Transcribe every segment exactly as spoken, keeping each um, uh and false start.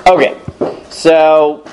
Okay, so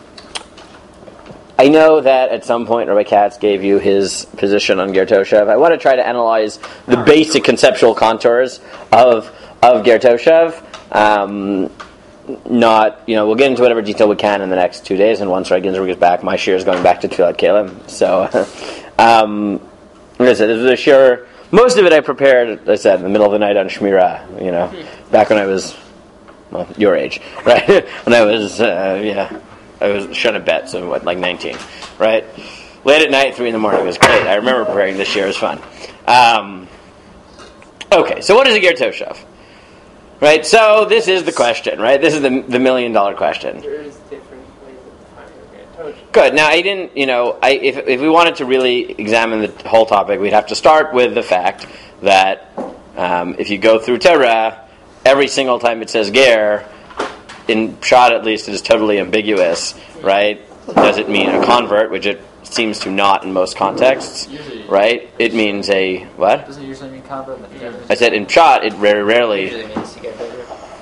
I know that at some point Rabbi Katz gave you his position on Ger Toshav. I want to try to analyze the basic conceptual contours of of Ger Toshav. Um, not, you know, we'll get into whatever detail we can in the next two days, and once Rabbi Ginsburg is back, my shir is going back to Tfilat Kelim. So, um, like I said, this was a shir. Most of it I prepared, as I said, in the middle of the night on Shmirah, you know, back when I was, well, your age, right? When I was, uh, yeah, I was shana bet, so what, like nineteen, right? Late at night, three in the morning, it was great. I remember preparing this year, it was fun. Um, okay, so what is a Ger Toshav? Right, so this is the question, right? This is the the million dollar question. There is different ways of defining a Ger Toshav. Good. Now, I didn't, you know, I if if we wanted to really examine the whole topic, we'd have to start with the fact that um, if you go through Torah, every single time it says Ger, in Pshat at least, it is totally ambiguous, right? Does it mean a convert, which it seems to not in most contexts, usually, right? It means a, what? Doesn't it usually mean convert? I said in Pshat, it very rarely... Usually means to get better.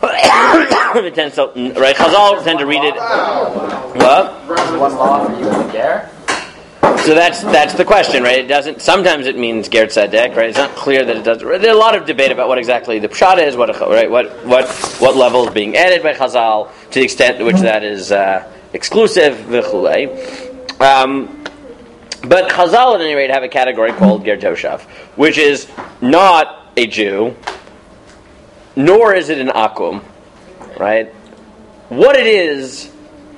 it tends to, right? Chazal tend to read it... What? There's one law for you in the Ger? So that's that's the question, right? It doesn't. Sometimes it means Ger Tzedek, right? It's not clear that it does. There's a lot of debate about what exactly the pshat is, what right, what what what level is being added by Chazal, to the extent to which that is uh, exclusive, v'chulei. Um, but Chazal, at any rate, have a category called Ger Toshav, which is not a Jew, nor is it an akum, right? What it is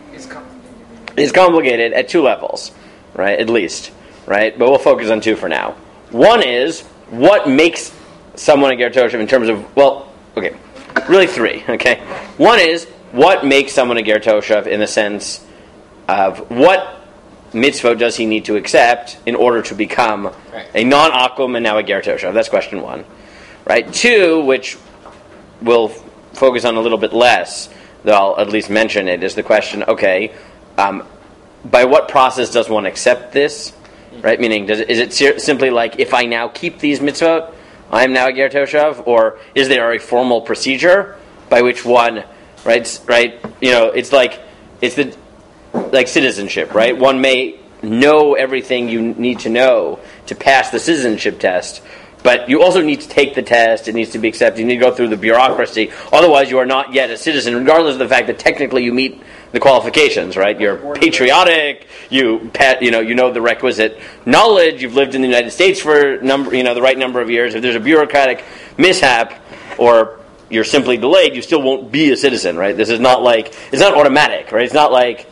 is complicated at two levels. Right, at least, right? But we'll focus on two for now. One is, what makes someone a Ger Toshav in terms of, well, okay, really three, okay? One is, what makes someone a Ger Toshav in the sense of what mitzvot does he need to accept in order to become right. a non-akum and now a Ger Toshav? That's question one, right? Two, which we'll focus on a little bit less, though I'll at least mention it, is the question, okay, um, by what process does one accept this? Right? Meaning, does, is it ser- simply like, if I now keep these mitzvot, I am now a Ger Toshav? Or is there a formal procedure by which one, right, right? You know, it's like, it's the, like citizenship, right? One may know everything you need to know to pass the citizenship test, but you also need to take the test, it needs to be accepted, you need to go through the bureaucracy, otherwise you are not yet a citizen, regardless of the fact that technically you meet the qualifications, right? You're patriotic, you pat, you know, you know the requisite knowledge, you've lived in the United States for number, you know, the right number of years. If there's a bureaucratic mishap, or you're simply delayed, you still won't be a citizen, right? This is not like, it's not automatic, right? It's not like,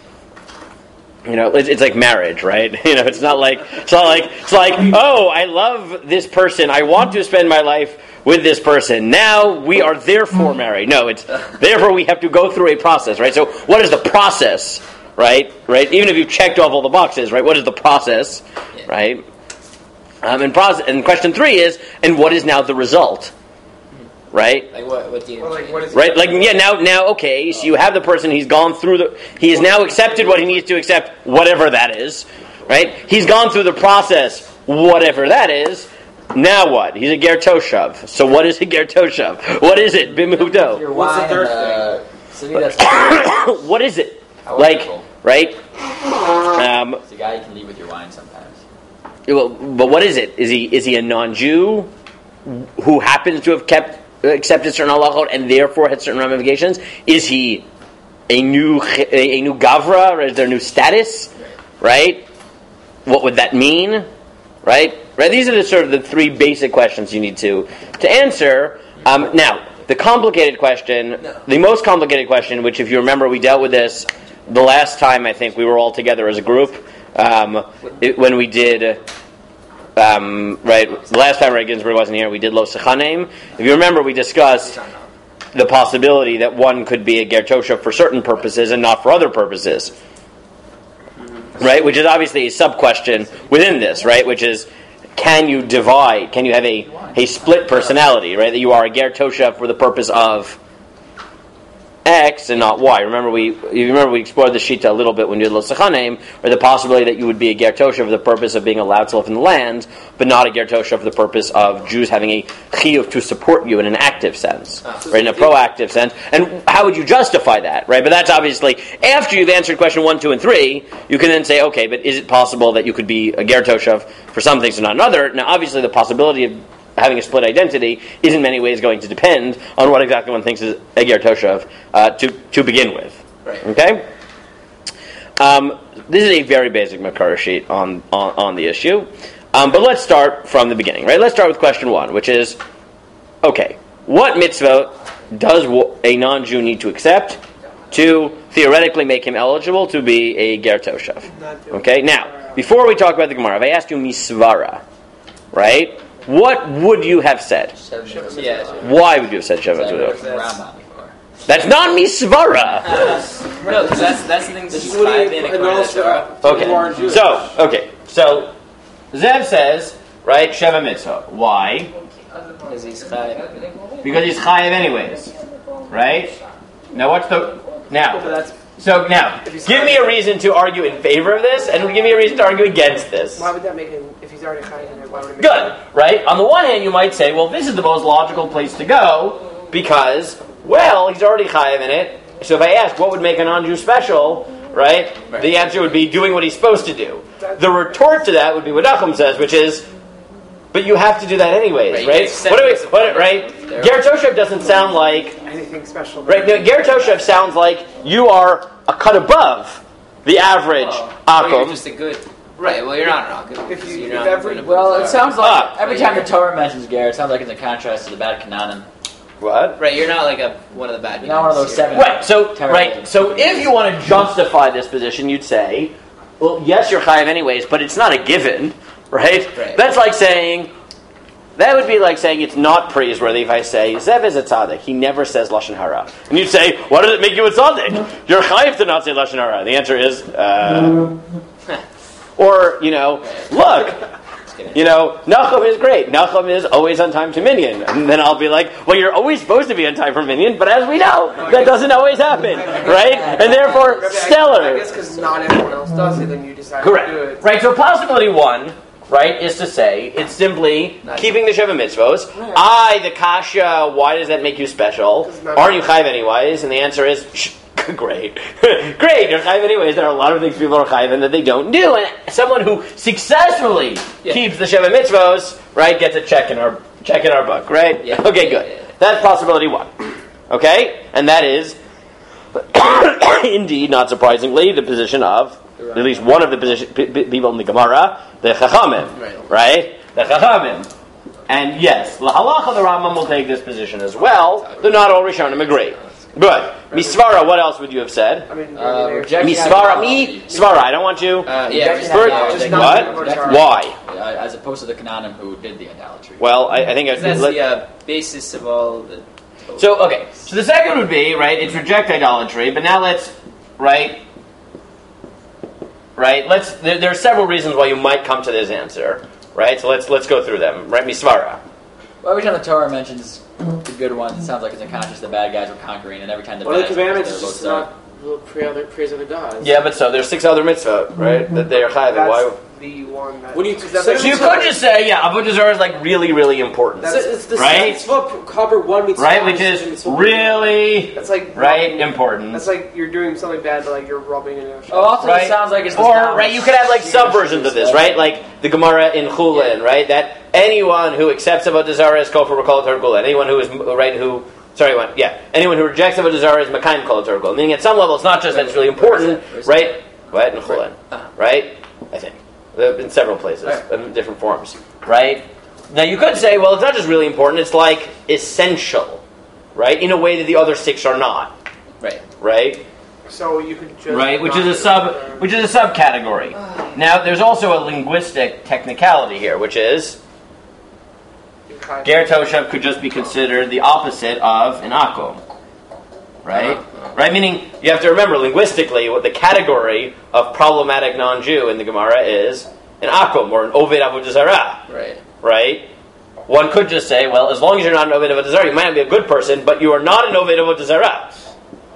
you know, it's, it's like marriage, right? You know, it's not like, it's not like, it's like, oh, I love this person, I want to spend my life with this person. Now we are therefore married. No, it's therefore we have to go through a process, right? So what is the process, right? Right? Even if you've checked off all the boxes, right? What is the process, right? Um, and, process, and question three is, and what is now the result, right? Like what? What do you? Well, like, what is right? Like yeah. Now, now, okay. So you have the person. He's gone through the. He has now accepted what he needs to accept, whatever that is, right? He's gone through the process, whatever that is. Now what? He's a Ger Toshav. So what is a Ger Toshav? What is it? Bimhudo. What's the third thing? What is it? Like, right? Um, it's a guy you can leave with your wine sometimes. Well, but what is it? Is he is he a non-Jew who happens to have kept accepted certain halachot and therefore had certain ramifications? Is he a new a, a new gavra? Or is there a new status? Right? What would that mean? Right? Right? These are the sort of the three basic questions you need to to answer. Um, now, the complicated question, the most complicated question, which if you remember we dealt with this the last time I think we were all together as a group, um, it, when we did, um, right, the last time Ray Ginsburg wasn't here, we did Lo Sechanim. If you remember, we discussed the possibility that one could be a Ger Toshav for certain purposes and not for other purposes. Right, which is obviously a sub-question within this, right, which is, can you divide, can you have a, a split personality, right, that you are a Ger Toshav for the purpose of X and not Y. Remember we you remember we explored the Shita a little bit when you did L'Sachanim, or the possibility that you would be a Ger Tosha for the purpose of being allowed to live in the land, but not a Ger Tosha for the purpose of Jews having a chiyuv to support you in an active sense, ah, right, in a proactive sense. And how would you justify that, right? But that's obviously, after you've answered question one, two, and three, you can then say, okay, but is it possible that you could be a Ger Tosha for some things and not another? Now, obviously, the possibility of having a split identity is in many ways going to depend on what exactly one thinks is a Ger Toshav uh, to, to begin with. Right. Okay? Um, this is a very basic Makara sheet on, on, on the issue. Um, but let's start from the beginning, right? Let's start with question one, which is, okay, what mitzvah does a non-Jew need to accept to theoretically make him eligible to be a Ger Toshav? Okay? Now, before we talk about the Gemara, if I asked you misvara, right? What would you have said? Yeah. Why would you have said Sheva Mitzvah? That's not misvara. No, because that's that's the thing that you find in according to the Torah. Okay. So, okay. So, Zev says, right, Sheva Mitzvah. Why? Because he's chayiv. Because he's chayiv anyways. Right? Now, what's the now? So now, give me a reason to argue in favor of this, and give me a reason to argue against this. Why would that make him, if he's already chayiv in it, why would it make Good, him? right? On the one hand, you might say, well, this is the most logical place to go, because, well, he's already chayiv in it, so if I ask what would make a non-Jew special, right, right, the answer would be doing what he's supposed to do. The retort to that would be what Nachum says, which is, but you have to do that anyways, right? right? What do we, what, right? Ger Toshav doesn't sound like anything special. Right? No, Ger Toshav sounds like you are a cut above the average oh, Akum. Well, you're just a good. Right. Well, you're not an Akum. If you, you're if not every, well, it sounds like ah, every time the Torah mentions Ger, it sounds like it's a contrast to the bad Canaanim. What? Right. You're not like a one of the bad. You're not one of those seven. Right. So right. So if you want to justify this position, you'd say, well, yes, you're chayiv anyways, but it's not a given, right? Right. That's like saying. That would be like saying it's not praiseworthy if I say, Zev is a tzaddik. He never says Lashon Hara. And you'd say, what does it make you a tzaddik? You're chayiv to not say Lashon Hara. The answer is, uh... or, you know, look, you know, Nachum is great. Nachum is always on time to Minyan. And then I'll be like, well, you're always supposed to be on time for Minyan, but as we know, that doesn't always happen, right? And therefore, stellar. I guess because not everyone else does it, then you decide Correct. to do it. Right, so possibility one, right, is to say it's simply nice. Keeping the Sheva Mitzvos. Right. I, the Kasha, why does that make you special? Aren't you Chayiv anyways? And the answer is, shh, great. Great, you're Chayiv anyways. There are a lot of things people are Chayiv in that they don't do. And someone who successfully yeah. keeps the Sheva Mitzvos, right, gets a check in our check in our book, right? Yeah. Okay, good. Yeah, yeah. That's possibility one. Okay? And that is, indeed, not surprisingly, the position of at least one of the position, p- p- people in the Gemara, the Chachamim, right. right? The Chachamim. And yes, Lahalacha, the Rambam will take this position as well, though not all Rishonim agree. Good. Misvara, what else would you have said? I mean, uh, Misvara, me, Svara, I don't want you. Uh, yeah, First, what? Why? Uh, as opposed to the Canaanim who did the idolatry. Well, I, I think I, that's let, the uh, basis of all the. So, okay. So the second would be, right, it's reject idolatry, but now let's, right, right, let's, there, there are several reasons why you might come to this answer, right, so let's let's go through them, right, Misvara. Well, every time the Torah mentions the good ones, it sounds like it's unconscious the bad guys were conquering, and every time the well, bad the commandments is guys just not praise other, praise other gods. Yeah, but so there's six other mitzvah, right, mm-hmm. that they are chayav. Why? The one that... When you, that so so you could just say, yeah, Avodah Zarah is like really, really important. That's, it's the right? mitzvah cover one mitzvah. Right, which is really, that's like right, rubbing, important. That's like you're doing something bad, but like you're rubbing it in. Oh, also right? it sounds like it's... Or, right, you could have like subversions of this, right? Like the Gemara in Chulin, yeah. right? That anyone who accepts Avodah Zarah is kofar b'kol Torah Gula. Anyone who is, right, who... Sorry, one. Yeah. Anyone who rejects Avodah Zarah is Makayim Kol Torah Gula. Meaning at some level it's not just that it's really important, right? Right, in Chulin. Right? I think. In several places, right. In different forms, right? Now you could say, well, it's not just really important; it's like essential, right? In a way that the other six are not, right? Right. So you could just right, which is a sub, which is a subcategory. Now, there's also a linguistic technicality here, which is Ger Toshav could just be considered the opposite of an Akum. Right? Uh-huh. Right? Meaning, you have to remember, linguistically, what the category of problematic non-Jew in the Gemara is an Akum, or an Oved Avodah Zarah. Right. Right? One could just say, well, as long as you're not an Oved Avodah Zarah, you might not be a good person, but you are not an Oved Avodah Zarah.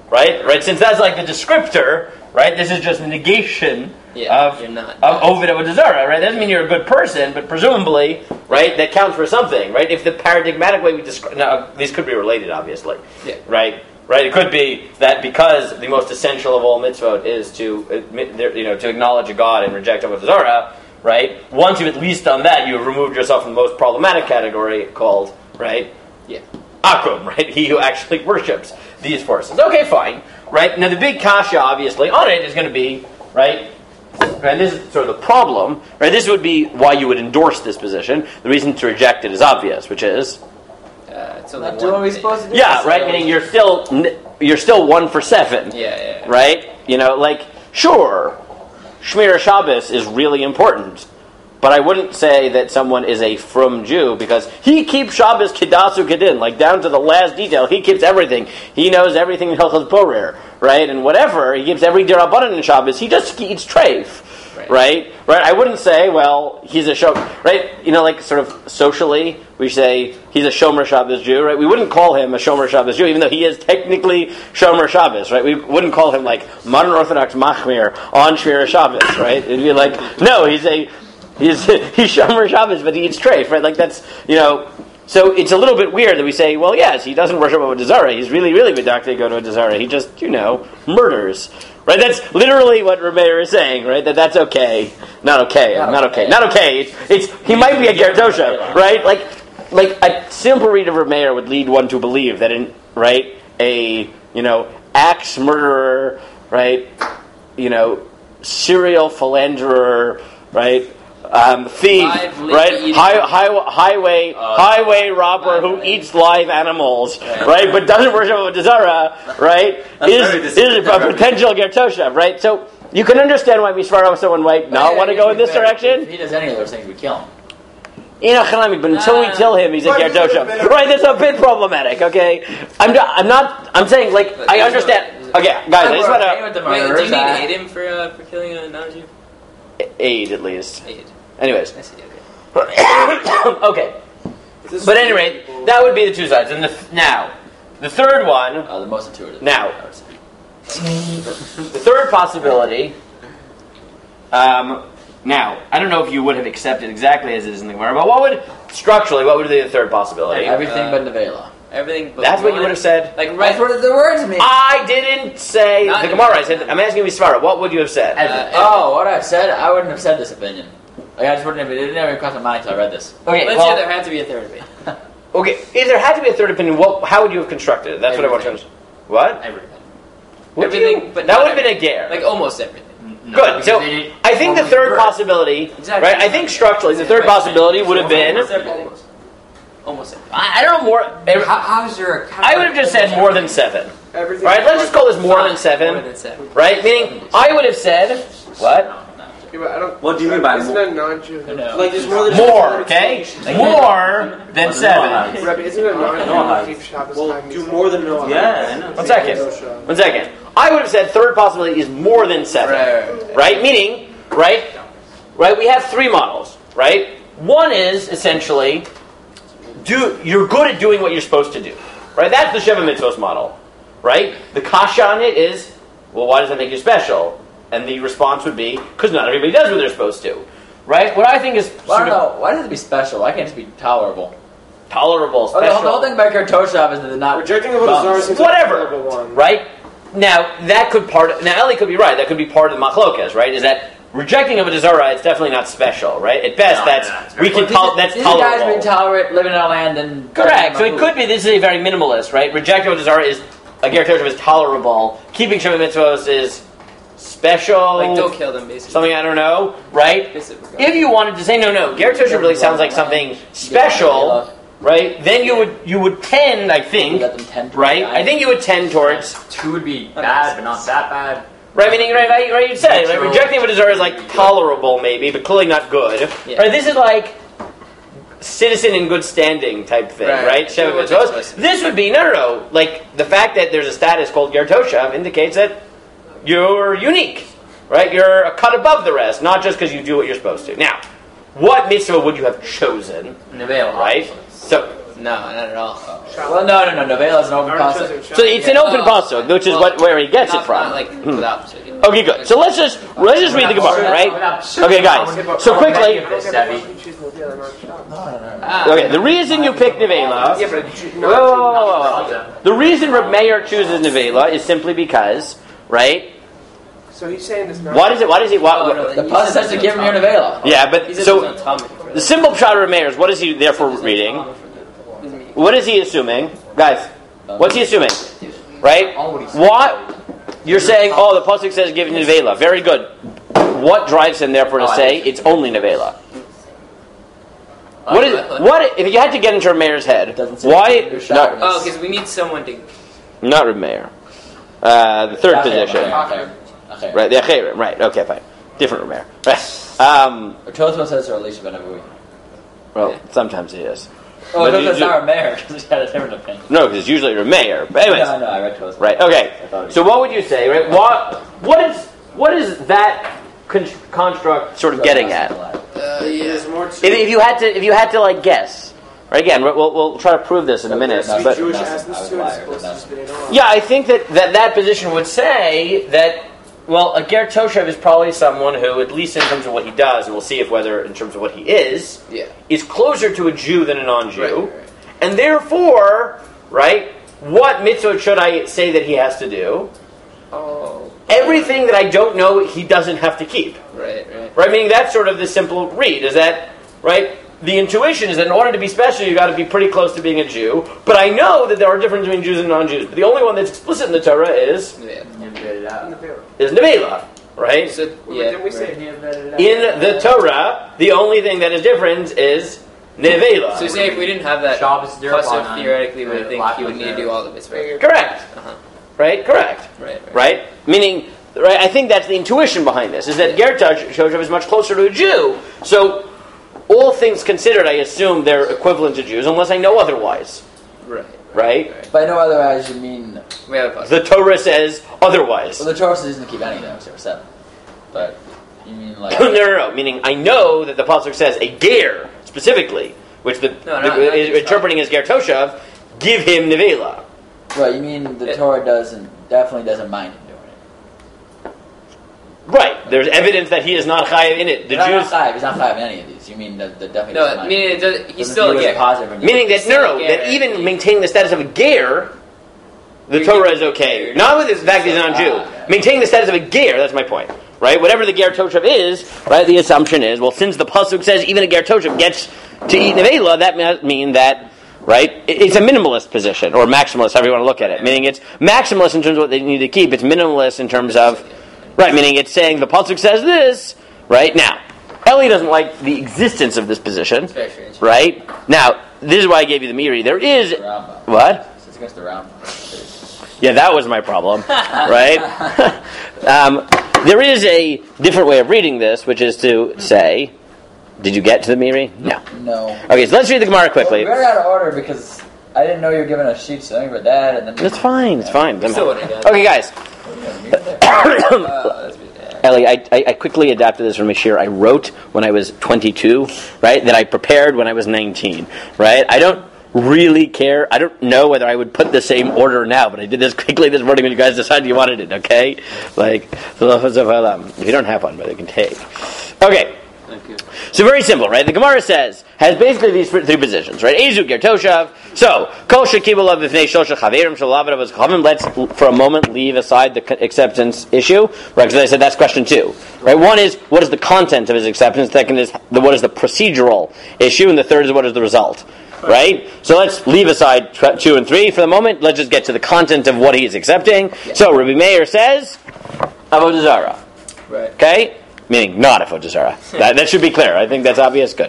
right? Right. Since that's like the descriptor, right? This is just a negation yeah, of you're not of Ovid Avodah Zarah, right? That doesn't mean you're a good person, but presumably, right? That counts for something, right? If the paradigmatic way we describe, now these could be related, obviously, yeah. right? Right. It could be that because the most essential of all mitzvot is to admit, you know, to acknowledge a God and reject Avodah Zarah, right? Once you've at least done that, you have removed yourself from the most problematic category called, right? Yeah. Akum, right? He who actually worships these forces. Okay, fine, right? Now the big kasha, obviously, on it is going to be, right? And this is sort of the problem, right? This would be why you would endorse this position. The reason to reject it is obvious, which is, uh, it's only not doing what we're thing. supposed to do. yeah, right. Meaning you're still you're still one for seven, Yeah, yeah, yeah. right? You know, like sure, Shmir Shabbos is really important. But I wouldn't say that someone is a frum Jew because he keeps Shabbos Kedasu Kedin, like down to the last detail. He keeps everything. He knows everything in Hilchos Borer, right? And whatever, he gives every Dirabanan in Shabbos. He just eats treif, right. right? Right? I wouldn't say, well, he's a shomer, right? You know, like sort of socially, we say he's a Shomer Shabbos Jew, right? We wouldn't call him a Shomer Shabbos Jew, even though he is technically Shomer Shabbos, right? We wouldn't call him like modern Orthodox Machmir on Shmir Shabbos, right? It'd be like, no, he's a He's he's Shomer Shabbos, but he eats treif, right? Like that's, you know, so it's a little bit weird that we say, well, yes, he doesn't worship Avodah Zarah. He's really, really medactic to go to Avodah Zarah. He just, you know, murders, right? That's literally what Rameir is saying, right? That that's okay, not okay, not, not okay. okay, not okay. It's, it's he might be a Gerdosha, right? Like like a simple read of Rameir would lead one to believe that in right a you know axe murderer, right? You know, serial philanderer, right? Um, thief, live, right? High, high, highway, uh, highway robber who way. eats live animals, right? right? But doesn't worship Avodah Zarah, right? is is a potential Gertosha, right? So you can understand why Misvaro someone might not yeah, want to go in this better. direction. If he does any of those things, we kill him. Enoch but until we kill him, he's a Gerdosha. Right, that's a bit problematic, okay? I'm not, I'm not, I'm saying, like, I understand. Okay, guys, I just want to... Wait, do you need aid him for, uh, for killing a non-Jew? Aid, at least. Aid. Anyways. I see, okay. Okay. But at any rate, that would be the two sides. And the th- now, the third one... Uh, the most intuitive. Now, the third possibility... Um... Now, I don't know if you would have accepted exactly as it is in the Gemara, but what would, structurally, what would be the third possibility? Everything uh, but Nevela. Everything but That's one. what you would have said? Like, right. That's what the words mean. I didn't say Not the Gemara. I said, I'm asking you, Svara, what would you have said? Uh, oh, what I've said? I wouldn't have said this opinion. Like, I just wouldn't have, it didn't even cross my mind until I read this. Okay, Let's well, say there had to be a third opinion. Okay, if there had to be a third opinion, what, how would you have constructed it? That's everything. what I want to understand. What? Everything. Would everything, you? but that would have everything. been a ger. Like, almost everything. No, Good. So I think the third possibility, exactly. right? I think structurally the third possibility would have been. Almost. Almost everything. I, I don't know more. How, how's your? I would have just said more than seven. Everything Right? Let's just call this more than seven. More than seven. Right? Meaning, I would have said what? Yeah, but I don't, What do you mean by isn't more? a non-Jew? No. Like there's more than More. Okay. More than seven. Rabbi, isn't a non-Jew keep Shabbos Well, time? do more than no. Yeah, I know. One second. One second. I would have said third possibility is more than seven. Right. Right? Meaning, right? Right? We have three models. Right? One is essentially, do you're good at doing what you're supposed to do. Right? That's the Sheva Mitzvos model. Right? The kasha on it is, well, why does that make you special? And the response would be, because not everybody does what they're supposed to. Right? What I think is Well, I don't know. Why does it be special? Why can't it just be tolerable? tolerable, Oh, special. the, whole, the whole thing about Kertoshav is that they're not Rejecting of the Zara seems Whatever. like a terrible one. Right? Now, that could part of, now Eli could be right, that could be part of the machlokas, right? Is that rejecting of a Zara, it's definitely not special, right? At best, No, that's, no, it's we can, tol- that's These tolerable. guys being tolerant, living in our land, and Correct. So it could be, this is a very minimalist, right? Rejecting of a Zara is, a Ger Toshav is tolerable. Keeping Sheva Mitzvos is special. Like, don't kill them, basically. Something I don't know, right? Basically. If you wanted to say, no, no, Ger Toshav really sounds like something special, right? Then you would, you would tend, I think, Let them tend to right? die. I think you would tend towards, Two would be bad, but not that bad. right? Meaning, right, right, right you'd say, right? So- Rejecting of a Zara is like tolerable, maybe, but clearly not good. Yeah. Right? This is like citizen in good standing type thing, right? Right. Sheva What's Mitzvos. explicit. This would be, no, no, no. Like, the fact that there's a status called Ger Toshav indicates that you're unique, right? You're a cut above the rest, not just because you do what you're supposed to. Now, what mitzvah would you have chosen, Nevel, right? So, No, not at all. Well, no, no, no. Nevela is an open pasuk. So it's an open pasuk, which is Well, what where he gets not, it from. Not like Hmm. without psukim. Okay, good. So let's just let's just read the Gemara, right? Okay, guys. So quickly. Ah. Okay, the reason you pick Nevela. Yeah, but Whoa, whoa, whoa, whoa, whoa. The reason Reb Meir chooses Nevela is simply because, right? So he's saying this now. What is it? What is he? What? Oh, no, The pasuk says to give him your nevela. Yeah, but He said so there's no Talmud for the that. simple pshat of Reb Meir is what is he therefore reading? What is he assuming, guys? What's he assuming? Right? What you're saying? Oh, the pasuk says give Nevela. Very good. What drives him therefore to say it's only Nevela? What is what if you had to get into Reb Meir's head? Why? No, Oh, because we need someone to. not Reb Meir. Uh, the third position. Okay. Right, the Acherim, right, okay, fine. Different Reb Meir. Right. Um, Tosfos says to Elisha ben Avui. well, sometimes he is. Oh, But Tosfos you- is not a mayor because he had a different opinion. No, because it's usually Reb Meir. But anyways, No, no, I read Tosfos. right, okay. So what would you say, right? What, what is what is that con- construct sort of getting at? Uh, yeah. There's more to If, if you had to, if you had to like guess, right? Again, we'll, we'll try to prove this in a minute. Sweet But Jewish Nothing. essence I was to it. liar, It's supposed to but just be an all. yeah, I think that, that that position would say that, well, a Ger Toshev is probably someone who, at least in terms of what he does, and we'll see if whether in terms of what he is, Yeah. is closer to a Jew than a non-Jew. Right, right. And therefore, right, what mitzvot should I say that he has to do? Oh. Everything that I don't know he doesn't have to keep. Right, right. Right? Meaning that's sort of the simple read, is that, right, the intuition is that in order to be special, you've got to be pretty close to being a Jew. But I know that there are differences between Jews and non-Jews. But the only one that's explicit in the Torah is, Yeah. is Nevela, right? So, Wait, yeah. didn't we say In the Torah, the only thing that is different is Nevela. So say if we didn't have that Shabbos pasuk, Dirbanan, theoretically, we would right, think lack he would of need to there. do all the mitzvahs. Correct. Uh-huh. Right? Correct. Right, right. Right? Meaning, right, I think that's the intuition behind this, is that Ger Toshev is much closer to a Jew. So, all things considered, I assume they're equivalent to Jews, unless I know otherwise. Right. Right? But I know otherwise you mean... We have a pasuk. The Torah says otherwise. Well, the Torah says doesn't keep any of them except for seven. But you mean like... no, no, no. Meaning, I know that the pasuk says a ger specifically, which the, No, the not- not is just interpreting as Ger Toshev, give him nevela. Right, you mean the Yeah. Torah doesn't, definitely doesn't mind him doing it. Right. There's evidence that he is not chayav in it. The He's not Jews, chayav, he's not chayav in any of these. You mean the, the definitely doesn't No, I mind mean, him. it does, he's Doesn't still view a it as ger. positive and meaning that Still no, a that ger. even maintaining the status of a ger, the You're Torah giving- is okay. you're- Not with the fact that he's not a Jew. Ah, okay. Maintaining the status of a ger, that's my point. Right? Whatever the Ger Toshev is, right, the assumption is, well, since the pasuk says even a Ger Toshev gets to eat nevela, that must mean that, right, it- it's a minimalist position, or maximalist, however you want to look at it. Meaning it's maximalist in terms of what they need to keep, it's minimalist in terms of, right, meaning it's saying the pasuk says this, right? Now, Eli doesn't like the existence of this position, Very strange. right? Now, this is why I gave you the Miri. There is, The Rambam. what? It's against the Rambam. Yeah, that was my problem, right? um, there is a different way of reading this, which is to say, did you get to the Miri? No. No. Okay, so let's read the Gemara quickly. Well, we're out of order because I didn't know you were giving us sheets, so I think about that, and then... It's fine, it's fine. Still wouldn't have Okay, guys. Uh, that's bad. Ellie, I, I, I quickly adapted this from a shir I wrote when I was twenty-two, right? That I prepared when I was nineteen, right? I don't really care. I don't know whether I would put the same order now, but I did this quickly this morning when you guys decided you wanted it, okay? Like, if you don't have one, but you can take. Okay. Thank you. So very simple, right? The Gemara says, has basically these three positions, right? Ezu ger toshav. So, kol shekibul of v'fnei shosha chaverim shalavav was chavim. Let's, for a moment, leave aside the acceptance issue, right? Because I said that's question two, right? One is, what is the content of his acceptance? Second is, the, what is the procedural issue? And the third is, what is the result, right? So let's leave aside two and three for the moment. Let's just get to the content of what he is accepting. So, Rabbi Meir says, avodah zarah. Right. Okay? Meaning not a avodah zarah. that, that should be clear. I think that's obvious. Good.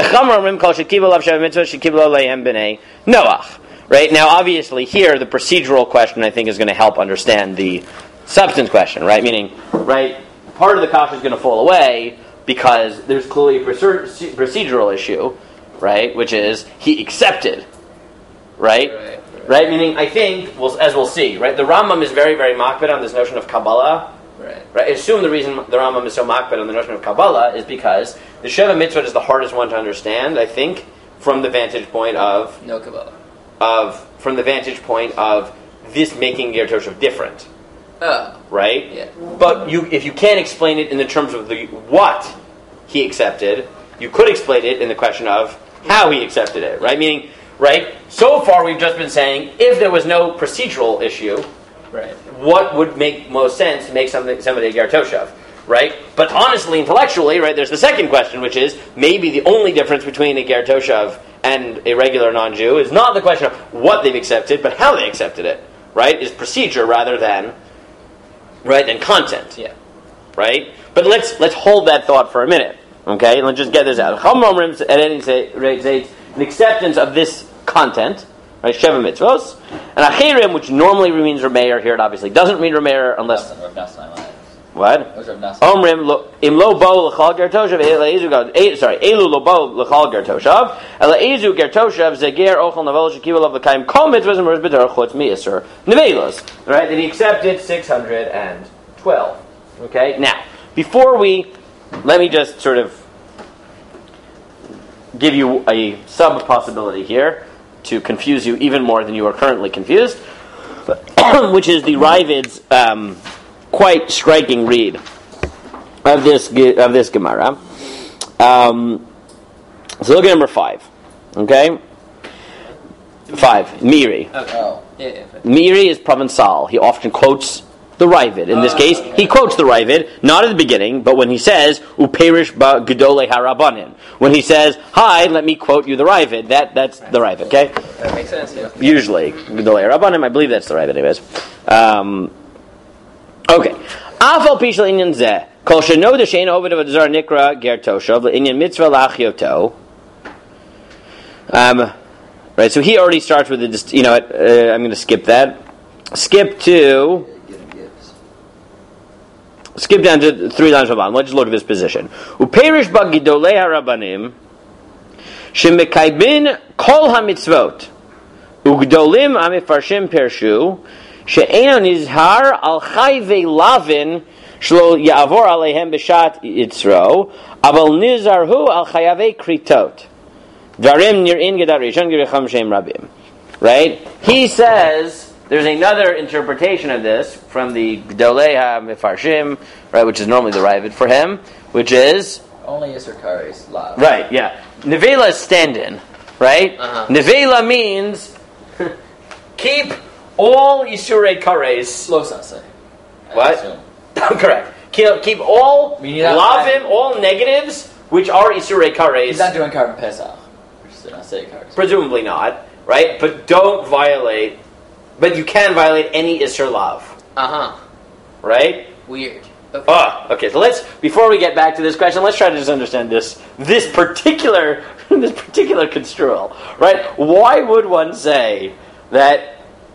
Noach. Right? Now, obviously, here, the procedural question, I think, is going to help understand the substance question, right? Meaning, right, part of the kasha is going to fall away because there's clearly a procedural issue, right, which is he accepted, right? Right, right. Right? Meaning, I think, well, as we'll see, right, the Rambam is very, very makbid on this notion of Kabbalah. Right. Right? I assume the reason the Rambam is so makbid on the notion of Kabbalah is because the Sheva Mitzvot is the hardest one to understand, I think, from the vantage point of no Kabbalah. Of from the vantage point of this making Ger Toshav different. Oh. Right? Yeah. But you, if you can't explain it in the terms of the what he accepted, you could explain it in the question of how he accepted it, right? Meaning, right? So far, we've just been saying if there was no procedural issue, right? What would make most sense to make something somebody a Ger Toshav, right? But honestly, intellectually, right? There's the second question, which is maybe the only difference between a Ger Toshav and a regular non-Jew is not the question of what they've accepted, but how they accepted it, right? Is procedure rather than right than content, yeah, right? But let's let's hold that thought for a minute. Okay, let's just get this out. At any rate, an acceptance of this content, right? Sheva mitzvos, and achirim, which normally means Rameir. Here, it obviously doesn't mean Rameir unless what? Omrim im lo bo l'chal ger toshav eleizu. Sorry, elu lo bo l'chal ger toshav eleizu ger toshav zeger ochel navel shekivel of l'kaim kol mitzvos and merz b'der chutz mi'aser nevelos. Right, that he accepted six hundred and twelve. Okay, now before we. Let me just sort of give you a sub-possibility here to confuse you even more than you are currently confused, which is the Ravid's um, quite striking read of this of this Gemara. Um, so look at number five. Okay? Five. Miri. Oh. Yeah. Miri is Provençal. He often quotes the Ravid. In this case, he quotes the Ravid, not at the beginning, but when he says, Uperish ba gedolei harabanim. When he says, hi, let me quote you the Ravid, that, that's the Ravid, okay? That makes sense, yeah. Usually, gedolei harabanim, I believe that's the Ravid anyways. Um, okay. Afal pishal inyan zeh, kol sheno deshein ovid of zar nikra ger toshav, inyan mitzvah lachyoto. Um, right, so he already starts with the, you know, uh, I'm going to skip that. Skip to... Skip down to three lines from bottom. Let's just look at this position. Uperish ba gidolei harabanim shemekaibin kol hamitzvot ugdolim amifarshim pershu she'enon izhar al chayvei lavin shlo ya'avor aleihem b'shat yitzro aval nizarhu al chayavei kritot darim nir'in gedar rishon gericham shem rabim. Right? He says... There's another interpretation of this from the Gdolei HaMefarshim, right, which is normally the Ravid for him, which is... Only Yisr Kares, lav. Right, yeah. Nevela is stand-in, right? Uh-huh. Nevela means keep all Yisurei Kares... Lo sase. What? Correct. Keep, keep all lavim, all negatives, which are Yisurei Kares. He's not doing Karban Pesach. Not say Kares. Presumably not, right? But don't violate... But you can violate any Isser Lav. Uh-huh. Right? Weird. Okay. Oh, okay. So let's, before we get back to this question, let's try to just understand this this particular this particular construal. Right? Why would one say that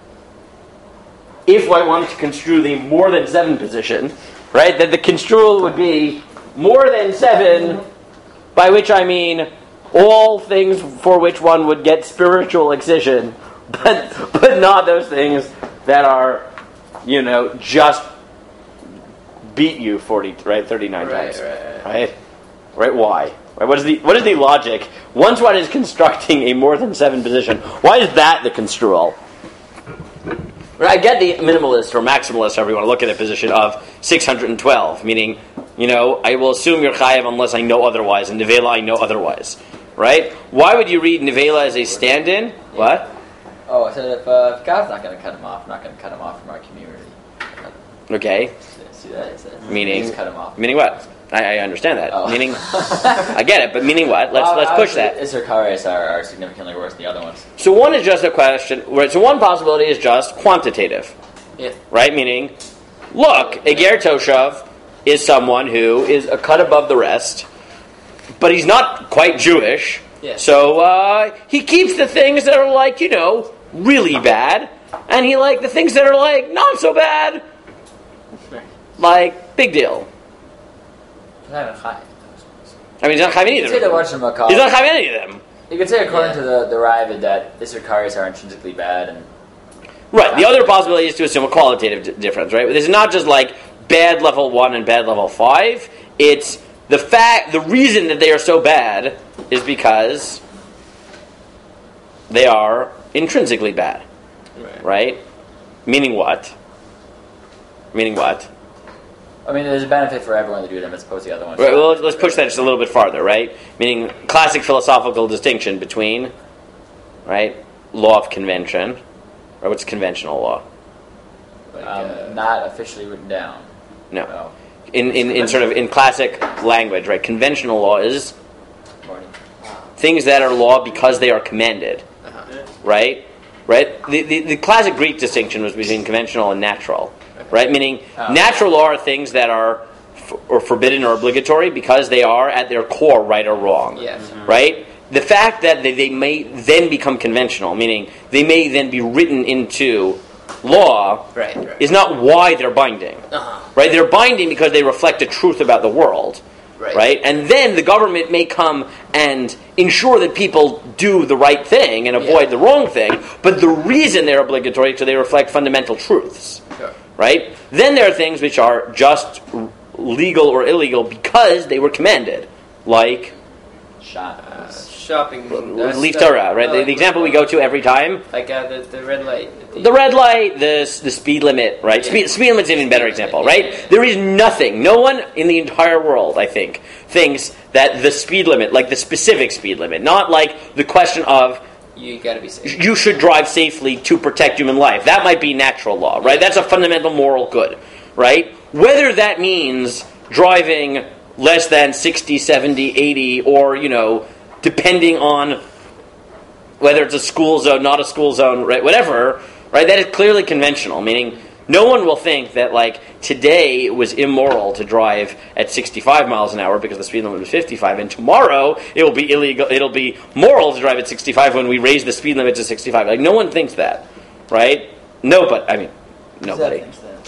if one wanted to construe the more than seven position, right, that the construal would be more than seven, by which I mean all things for which one would get spiritual excision, But but not those things that are, you know, just beat you forty right thirty nine right, times. Right, right. Right? Why? Right? What is the what is the logic? Once one is constructing a more than seven position, why is that the construal? Right, I get the minimalist or maximalist, however you want to look at a position of six hundred and twelve, meaning, you know, I will assume you're chayav unless I know otherwise, and nevela I know otherwise. Right? Why would you read nevela as a stand-in? Yeah. What? Oh, I said if, uh, if God's not going to cut him off, I'm not going to cut him off from our community. Okay. See that? It says, meaning, cut him off. Meaning what? I, I understand that. Oh. Meaning, I get it, but meaning what? Let's well, let's push that. Isser Kares are, are significantly worse than the other ones. So one is just a question. Right. So one possibility is just quantitative. Yeah. Right. Meaning, look, a Ger Toshav is someone who is a cut above the rest, but he's not quite Jewish. Yeah. So uh, he keeps the things that are like, you know, really bad, and he like the things that are like not so bad, like big deal. I mean, he's not chayv any of them. He's not chayv any of them. You could say, according yeah. to the the Ravid, that Isser Kares are intrinsically bad, and right. The other possibility is to assume a qualitative d- difference. Right. It's not just like bad level one and bad level five. It's the fact, the reason that they are so bad is because they are intrinsically bad, Right. right? Meaning what? Meaning what? I mean, there's a benefit for everyone to do them as opposed to the other ones. Right, well, let's push that just a little bit farther, right? Meaning classic philosophical distinction between, right, law of convention, or what's conventional law? um, uh, not officially written down. No. No. In, in, in sort of in classic language, right? Conventional law is Morning. things that are law because they are commanded, Uh-huh. right? Right? The, the the classic Greek distinction was between conventional and natural, right? Meaning Oh. natural law are things that are f- or forbidden or obligatory because they are at their core right or wrong, Yes. right? The fact that they, they may then become conventional, meaning they may then be written into law, Right. Right. is not why they're binding, Uh-huh. right? They're binding because they reflect a truth about the world. Right. Right? And then the government may come and ensure that people do the right thing and avoid Yeah. the wrong thing, but the reason they're obligatory is so they reflect fundamental truths. Sure. Right? Then there are things which are just r- legal or illegal because they were commanded, like Shot. Uh, shopping. uh, leaf stuff. Torah, right? Uh, The, the example we go to every time, Like uh, the, the red light. The, the red light, the s- the speed limit, right? Yeah. Speed, speed limit's an even better Speed example, limit, right? yeah, yeah. There is nothing, no one in the entire world, I think, thinks that the speed limit, like the specific speed limit, not like the question of you gotta be safe. you should drive safely to protect human life. That might be natural law, right? That's a fundamental moral good, right? Whether that means driving less than sixty, seventy, eighty, or, you know, depending on whether it's a school zone, not a school zone, right, whatever, right, that is clearly conventional, meaning no one will think that, like, today it was immoral to drive at sixty-five miles an hour because the speed limit was fifty-five, and tomorrow it will be illegal, it'll be moral to drive at sixty-five when we raise the speed limit to sixty-five. Like, no one thinks that, right? Nobody, I mean, nobody.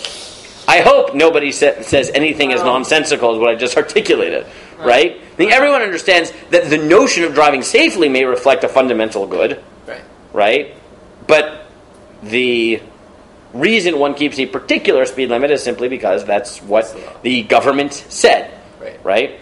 I hope nobody sa- says anything as nonsensical as what I just articulated, right? I think everyone understands that the notion of driving safely may reflect a fundamental good, Right. right? But the reason one keeps a particular speed limit is simply because that's what the government said, Right. right?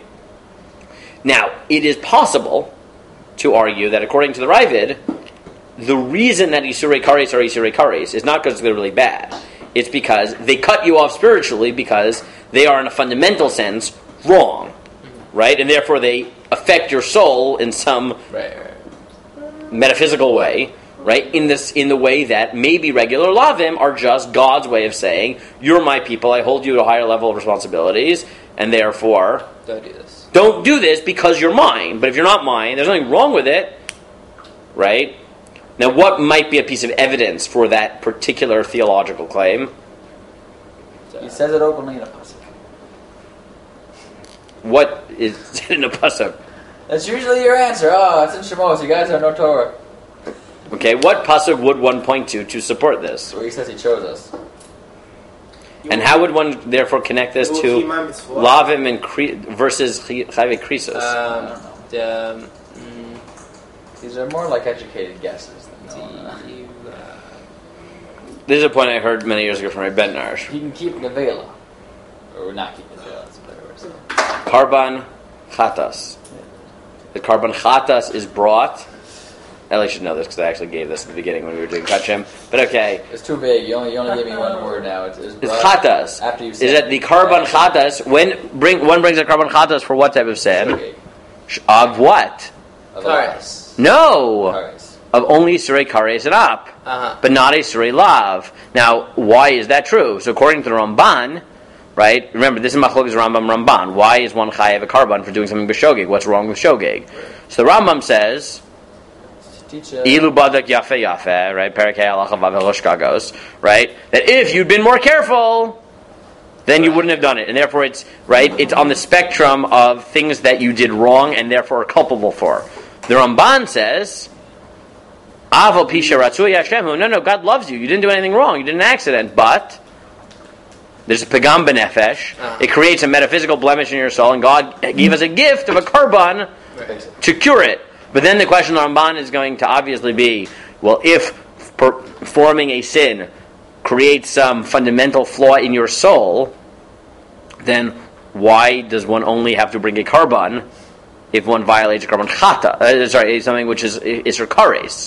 Now, it is possible to argue that according to the Ravid, the reason that Isurei Kares are Isurei Kares is not because they're really bad. It's because they cut you off spiritually because they are in a fundamental sense wrong, right? And therefore they affect your soul in some Right. Right. metaphysical way, right? In this, in the way that maybe regular lavim are just God's way of saying, "You're my people. I hold you to a higher level of responsibilities, and therefore Don't do this. don't do this because you're mine. But if you're not mine, there's nothing wrong with it, right?" Now, what might be a piece of evidence for that particular theological claim? He says it openly in a pasuk. What is in a pasuk? That's usually your answer. Oh, it's in Shemos. You guys have no Torah. Okay, what pasuk would one point to to support this? Where he says he chose us. And how would one therefore connect this to lavim and kri- versus chayve krisos? I Um, don't know. the, um, mm, These are more like educated guesses. Than no, the, you, uh, This is a point I heard many years ago from my Ben Narsh. he can keep Nevela. Or not keep Nevela, that's a better word. So. Karban chatas. The karban chatas is brought. Ellie should know this because I actually gave this at the beginning when we were doing Kachim. But okay. It's too big. You only, you only gave me one word now. It's, it's, It's brought chatas. After you Is said that the karban chatas, when bring one brings a karban chatas for what type of sin? Okay. Of what? Of Kares. No! Kares. Of only Surei Kares and up. Uh-huh. But not a Surei Lav. Now, why is that true? So according to the Ramban, right, remember this is Machlokes Rambam Ramban. Why is one chayav a karban for doing something b'shogeg? What's wrong with shogeg? So the Rambam says, Teacher. Ilu badak yafe yafe, right? Perakei halacha vavelosh gagos, right? That if you'd been more careful, then you wouldn't have done it. And therefore it's, right, it's on the spectrum of things that you did wrong and therefore are culpable for. The Ramban says, Avo pisha ratzui Hashemu, no, no, God loves you. You didn't do anything wrong. You did an accident. But there's a pegam benefesh. Uh-huh. It creates a metaphysical blemish in your soul, and God gave us a gift of a karban Right. to cure it. But then the question of Ramban is going to obviously be, well, if performing a sin creates some fundamental flaw in your soul, then why does one only have to bring a karban if one violates a karban chata? Uh, sorry, something which is isur kares,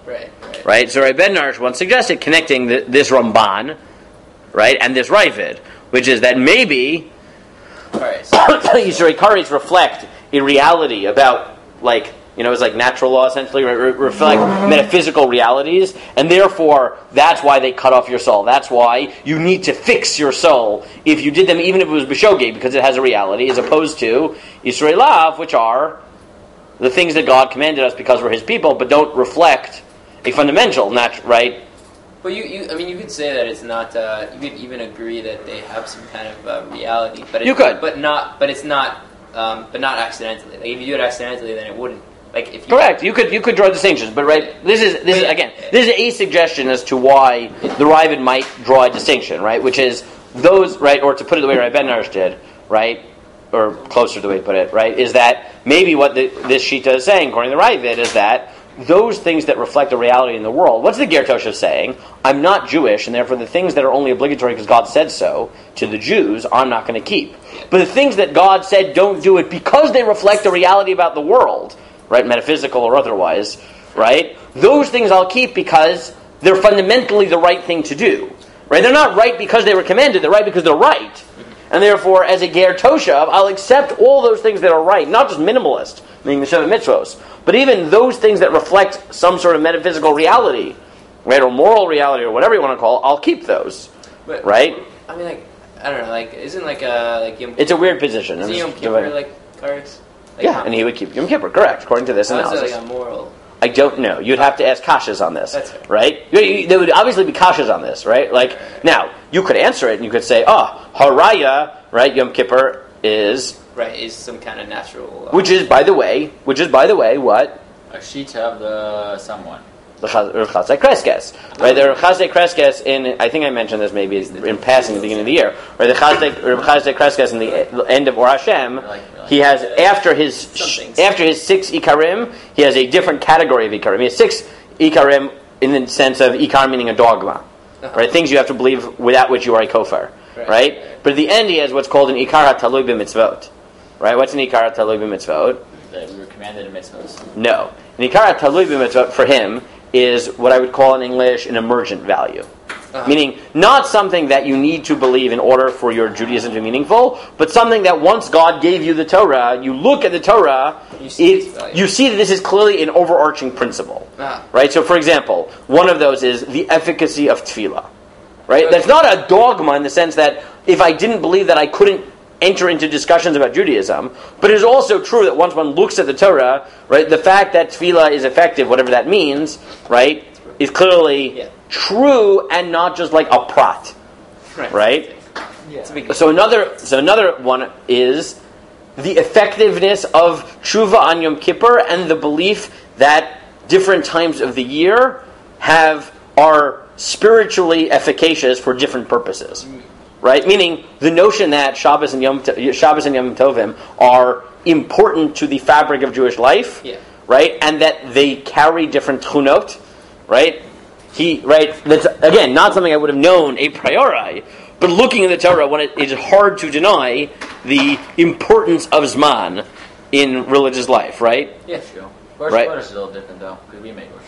Right, right. Right? So Rabbi Ben Narsh once suggested connecting the, this Ramban, right, and this Ravid, which is that maybe Right, so Yisrei Kares reflect a reality about, like, you know, it's like natural law, essentially, re- re- reflect metaphysical realities, and therefore, that's why they cut off your soul. That's why you need to fix your soul if you did them, even if it was B'shogeg, because it has a reality, as opposed to Yisrei Lav, which are the things that God commanded us because we're His people, but don't reflect a fundamental, nat- right? But you, you, I mean, you could say that it's not. Uh, you could even agree that they have some kind of uh, reality, but it, You could. but not. But it's not. Um, but not accidentally. Like if you do it accidentally, then it wouldn't. Like if you, Correct. You could you could draw distinctions, but right, this is this is again this is a suggestion as to why the Ravid might draw a distinction, right? Which is those right, or to put it the way Rabbi Ben Narsh did, right, or closer to the way to put it, right, is that maybe what the, this Shita is saying, according to the Ravid, is that those things that reflect a reality in the world. What's the Ger Toshav saying? I'm not Jewish, and therefore the things that are only obligatory because God said so to the Jews, I'm not going to keep. But the things that God said don't do it because they reflect a reality about the world, right, metaphysical or otherwise, right, those things I'll keep because they're fundamentally the right thing to do. Right? They're not right because they were commanded, they're right because they're right. And therefore, as a Ger Toshav, I'll accept all those things that are right, not just minimalist, meaning the Sheva Mitzvos, but even those things that reflect some sort of metaphysical reality, right, or moral reality, or whatever you want to call it, I'll keep those, but, right? I mean, like I don't know, like isn't like a like Yom It's a weird position. Is I'm Yom just Kippur doing- like cards? Like, yeah, how- and he would keep Yom Kippur, correct, according to this how is analysis. it like a moral? I don't know. You'd have to ask Kashas on this, That's fair. right? You- you- There would obviously be Kashas on this, right? Like, now, you could answer it and you could say, oh, Haraya, right, Yom Kippur is, Right, is some kind of natural. Uh, which is, by the way, which is, by the way, what? A Shita of the someone. The Chazai Kreskes, right? The Chazai Kreskes in, I think I mentioned this maybe in passing at the beginning of the year, right? The Chazai Kreskes in the end of Or Hashem, he has, after his Something. after his six Ikarim, he has a different category of Ikarim. He has six Ikarim in the sense of Ikar meaning a dogma, Uh-huh. right? Things you have to believe without which you are a kofar, Right. right? But at the end he has what's called an Ikar HaTalui B'mitzvot, right? What's an Ikar HaTalui B'mitzvot? That we were commanded in mitzvahs. No. An Ikar HaTalui B'mitzvot for him is what I would call in English an emergent value. Uh-huh. Meaning, not something that you need to believe in order for your Judaism to be meaningful, but something that once God gave you the Torah, you look at the Torah, You see its it, value. you see that this is clearly an overarching principle. Ah. Right? So, for example, one of those is the efficacy of tefillah. Right? Okay. That's not a dogma in the sense that if I didn't believe that I couldn't enter into discussions about Judaism, but it is also true that once one looks at the Torah, right, the fact that tefillah is effective, whatever that means, right, is clearly Yeah. true and not just like a prat, right. right? It's a big So another, so another one is the effectiveness of tshuva on Yom Kippur and the belief that different times of the year have are spiritually efficacious for different purposes. Right? Meaning the notion that Shabbos and Yom To- Shabbos and Yom Tovim are important to the fabric of Jewish life, Yeah. right? And that they carry different tchunot, right? He, right? That's again not something I would have known a priori, but looking at the Torah, when it is hard to deny the importance of Zman in religious life, right? Yeah. True. Rosh Right. Chodesh is a little different though, because we make Rosh Chodesh.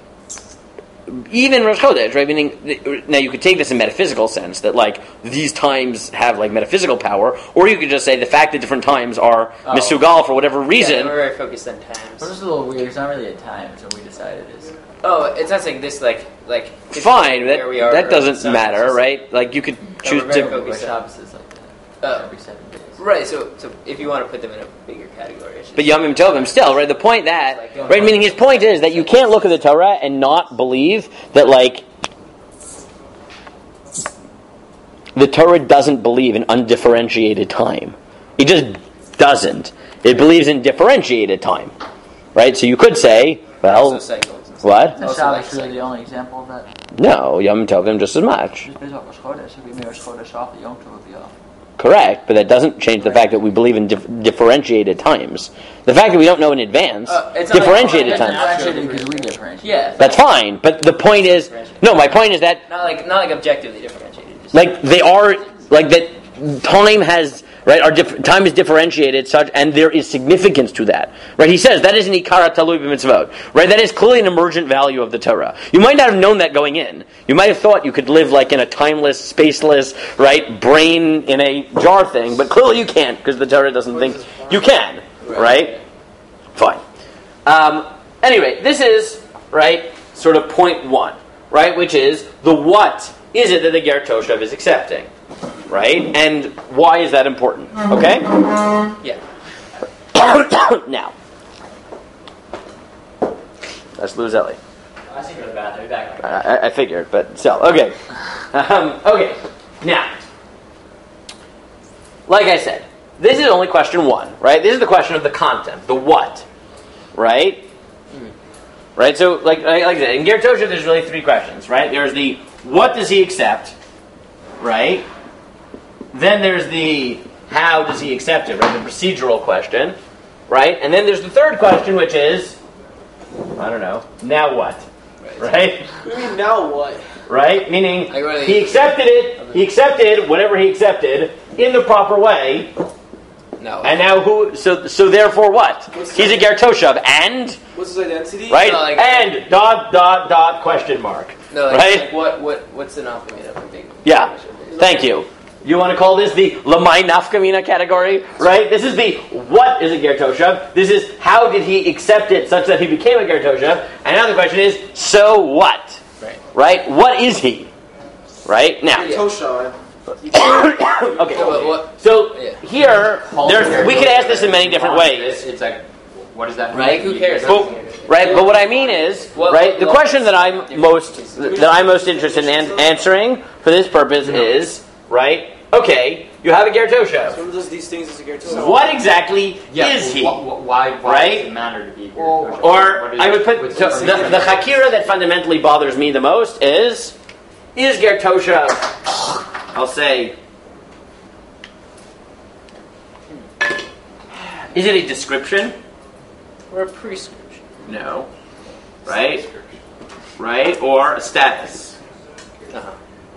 Even Rosh Chodesh, right? Meaning, now you could take this in metaphysical sense that like these times have like metaphysical power, or you could just say the fact that different times are Oh. misugal for whatever Yeah, reason. we're very focused on times. But it's a little weird. It's not really a time, so we decided is. Oh, it's not saying this like like it's Fine, where that, we are, that or doesn't something. matter, It's just- right? Like you could choose we're very to. focused. But Shabbos is like that. Oh. Every seven days. Right. So so if you want to put them in a bigger category, it's just, But Yom Tovim still, right? The point that, Like, right? Meaning his point is that you can't look at the Torah and not believe that, like, the Torah doesn't believe in undifferentiated time. It just doesn't. It believes in differentiated time, right? So you could say, well, also cycles. what? Is Also Shabbos like really cycle. the only example of that? No, Yom Tovim just as much. Just based off Rosh Chodesh. If we made Rosh Chodesh off, the Yom Tov would be off. Correct, but that doesn't change the fact that we believe in dif- differentiated times. The fact that we don't know in advance, Uh, it's not differentiated like- times. Differentiated because we differentiate. Yeah. That's fine, but the point is, no, my point is that, Not like not like objectively differentiated. Just like, they are, like, that time has right? Our dif- time is differentiated such, and there is significance to that, right? He says that is an ikara talui b'mitzvot, right? That is clearly an emergent value of the Torah. You might not have known that going in. You might have thought you could live like in a timeless, spaceless, right, brain in a jar thing, but clearly you can't because the Torah doesn't think you can, right? Fine. Um, anyway, this is, right, sort of point one, right, which is the what is it that the Ger Toshav is accepting, right, and why is that important, okay? Yeah. Now, let's lose Ellie. I think go to the bathroom. Back. I, I, I figured, but still, okay. Um, okay, now, like I said, this is only question one, right? This is the question of the content, the what, right? Right, so like, like I said, in Ger Toshav there's really three questions, right? There's the, what does he accept, right? Then there's the, how does he accept it, right? The procedural question, right? And then there's the third question, which is, I don't know, now what, right? What do you mean now what? Right? Meaning, Like, what are he they- accepted it, he accepted whatever he accepted in the proper way, No. and now who, so so therefore what? What's He's a Ger Toshav, and, What's his identity? right? No, like- and, dot, dot, dot, question mark. no, like, right? like what what what's the nafkamina of a big? Yeah. Thank you. You want to call this the Lamai Nafkamina category, right? This is the what is a Ger Toshav. This is how did he accept it such that he became a Ger Toshav. And now the question is, so what? Right. Right? What is he? Right? Now. Yeah. Tosha. Okay. No, but what- So Yeah. here, there's, we could ask this in many different ways. It's like, what does that mean? Right? Who cares? But, right, but what I mean is, What- right, the what- question that I'm most that I'm most interested in an- answering for this purpose is, right, okay, you have a Ger Toshav. So who does these things as a Ger Toshav? What exactly Yeah, is he? wh- wh- why, why Right? does it matter to be here? Or- Or What is- I would put what's so the the, the Chakira that fundamentally bothers me the most is is Ger Toshav, I'll say, is it a description? Or a prescription. No. Right? Right? Or a status. Uh-huh.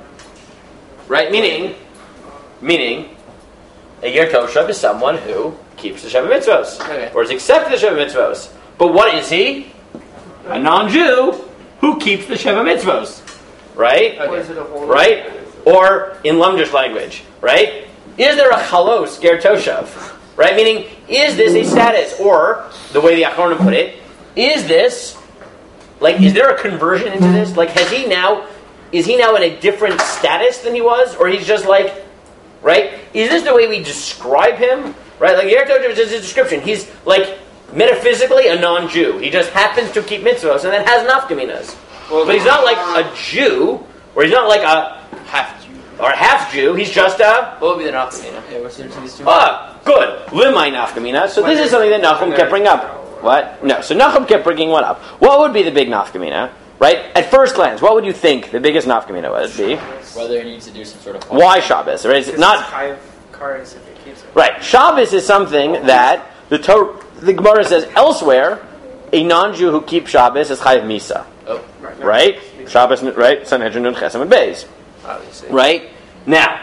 Right? Meaning, meaning, a Ger Toshav is someone who keeps the Sheva Mitzvos. Okay. Or has accepted the Sheva Mitzvos. But what is he? A non-Jew who keeps the Sheva Mitzvos. Right? Or is it a whole Right? Or, in Lamdish language, right? Is there a Chalos Ger Toshav? Right? Meaning, is this a status? Or, the way the Achronim put it, is this, like, is there a conversion into this? Like, has he now, is he now in a different status than he was? Or he's just like, right? Is this the way we describe him? Right? Like, Ger Toshav is just his description. He's, like, metaphysically a non-Jew. He just happens to keep mitzvahs and then has nafkaminas. But he's not like a Jew, or he's not like a Half Jew. or a half Jew. He's just a What would be the nafkamina? Yeah, what's the difference between these two? ah good limai nafkamina. So this is something that Nachum kept bringing up. What? No. So Nachum kept bringing one up. What would be the big nafkamina? Right? At first glance, what would you think the biggest nafkamina would be? Whether he needs to do some sort of. Why Shabbos? Right? It's not Chayiv cards if it keeps it. right. Shabbos is something that the Torah, the Gemara says elsewhere. A non-Jew who keeps Shabbos is chayiv misa. Oh, Right. Right? Shabbos, right? Sanhedrin and Chesam and Beis. obviously. Right? Now,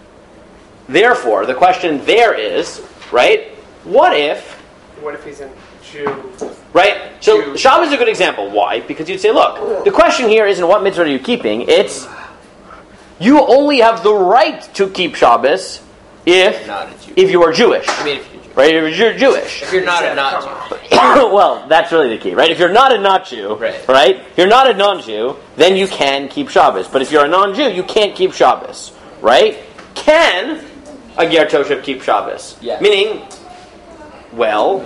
therefore, the question there is, right, what if, What if he's a Jew? right, so Jew. Shabbos is a good example. Why? Because you'd say, look, the question here isn't what mitzvah are you keeping, it's, you only have the right to keep Shabbos if, Not a Jew. if you are Jewish. I mean, if you're Jew. Right? If you're Jewish. If you're not a not Jew. Well, that's really the key, right? If you're not a not Jew, Right. right? If you're not a non-Jew, then you can keep Shabbos. But if you're a non-Jew, you can't keep Shabbos, right? Can a Ger Toshav keep Shabbos? Yeah. Meaning, well,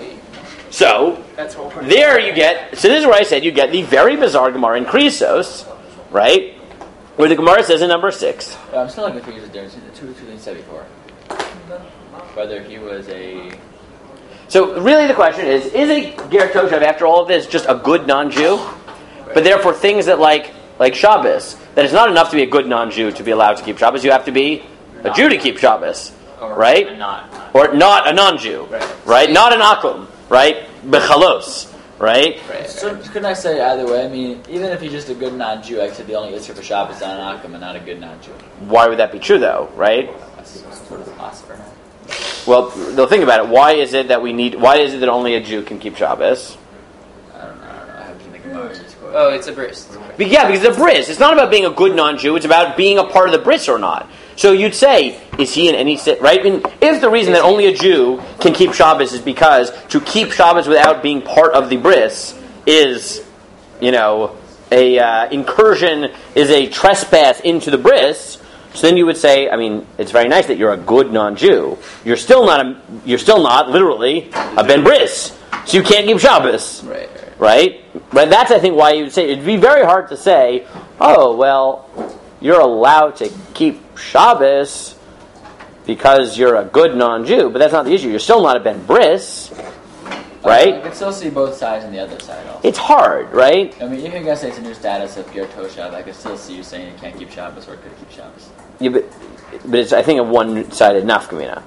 so That's what we're there you get. So this is where I said you get the very bizarre Gemara in Chrysos, right? Where the Gemara says in number six. Uh, I'm still looking for the difference between the two two things said before. Whether he was a. So really the question is, is a Ger Toshav, after all of this, just a good non-Jew? But therefore things that like like Shabbos, that it's not enough to be a good non-Jew to be allowed to keep Shabbos, you have to be a Jew to keep Shabbos, Or right? Not. not. Or not a non-Jew, Right. right? Not an akum, right? Bechalos, right? Right. So couldn't I say either way? I mean, even if he's just a good non-Jew, I said the only issue for Shabbos is on an Akum and not a good non-Jew. Why would that be true though, right? That's sort of philosopher. Well, they'll think about it. Why is it that we need? Why is it that only a Jew can keep Shabbos? I don't know. I don't know. I have to think about it. Oh, it's a bris. But yeah, because it's a bris. It's not about being a good non-Jew. It's about being a part of the bris or not. So you'd say, is he in any sit? Right? I mean, if the reason that only a Jew can keep Shabbos is because to keep Shabbos without being part of the bris is, you know, a uh, incursion, is a trespass into the bris. So then you would say, I mean, it's very nice that you're a good non-Jew. You're still not a, you're still not literally a ben bris, so you can't keep Shabbos, Right. right. right? But that's I think why you would say it'd be very hard to say, oh well, you're allowed to keep Shabbos because you're a good non-Jew, but that's not the issue. You're still not a ben bris, right? Uh, I can still see both sides on the other side also. It's hard, right? I mean, even if I say it's a new status of Ger Toshav, I could still see you saying you can't keep Shabbos or could keep Shabbos. Yeah, but, but it's I think a one-sided nafkamina.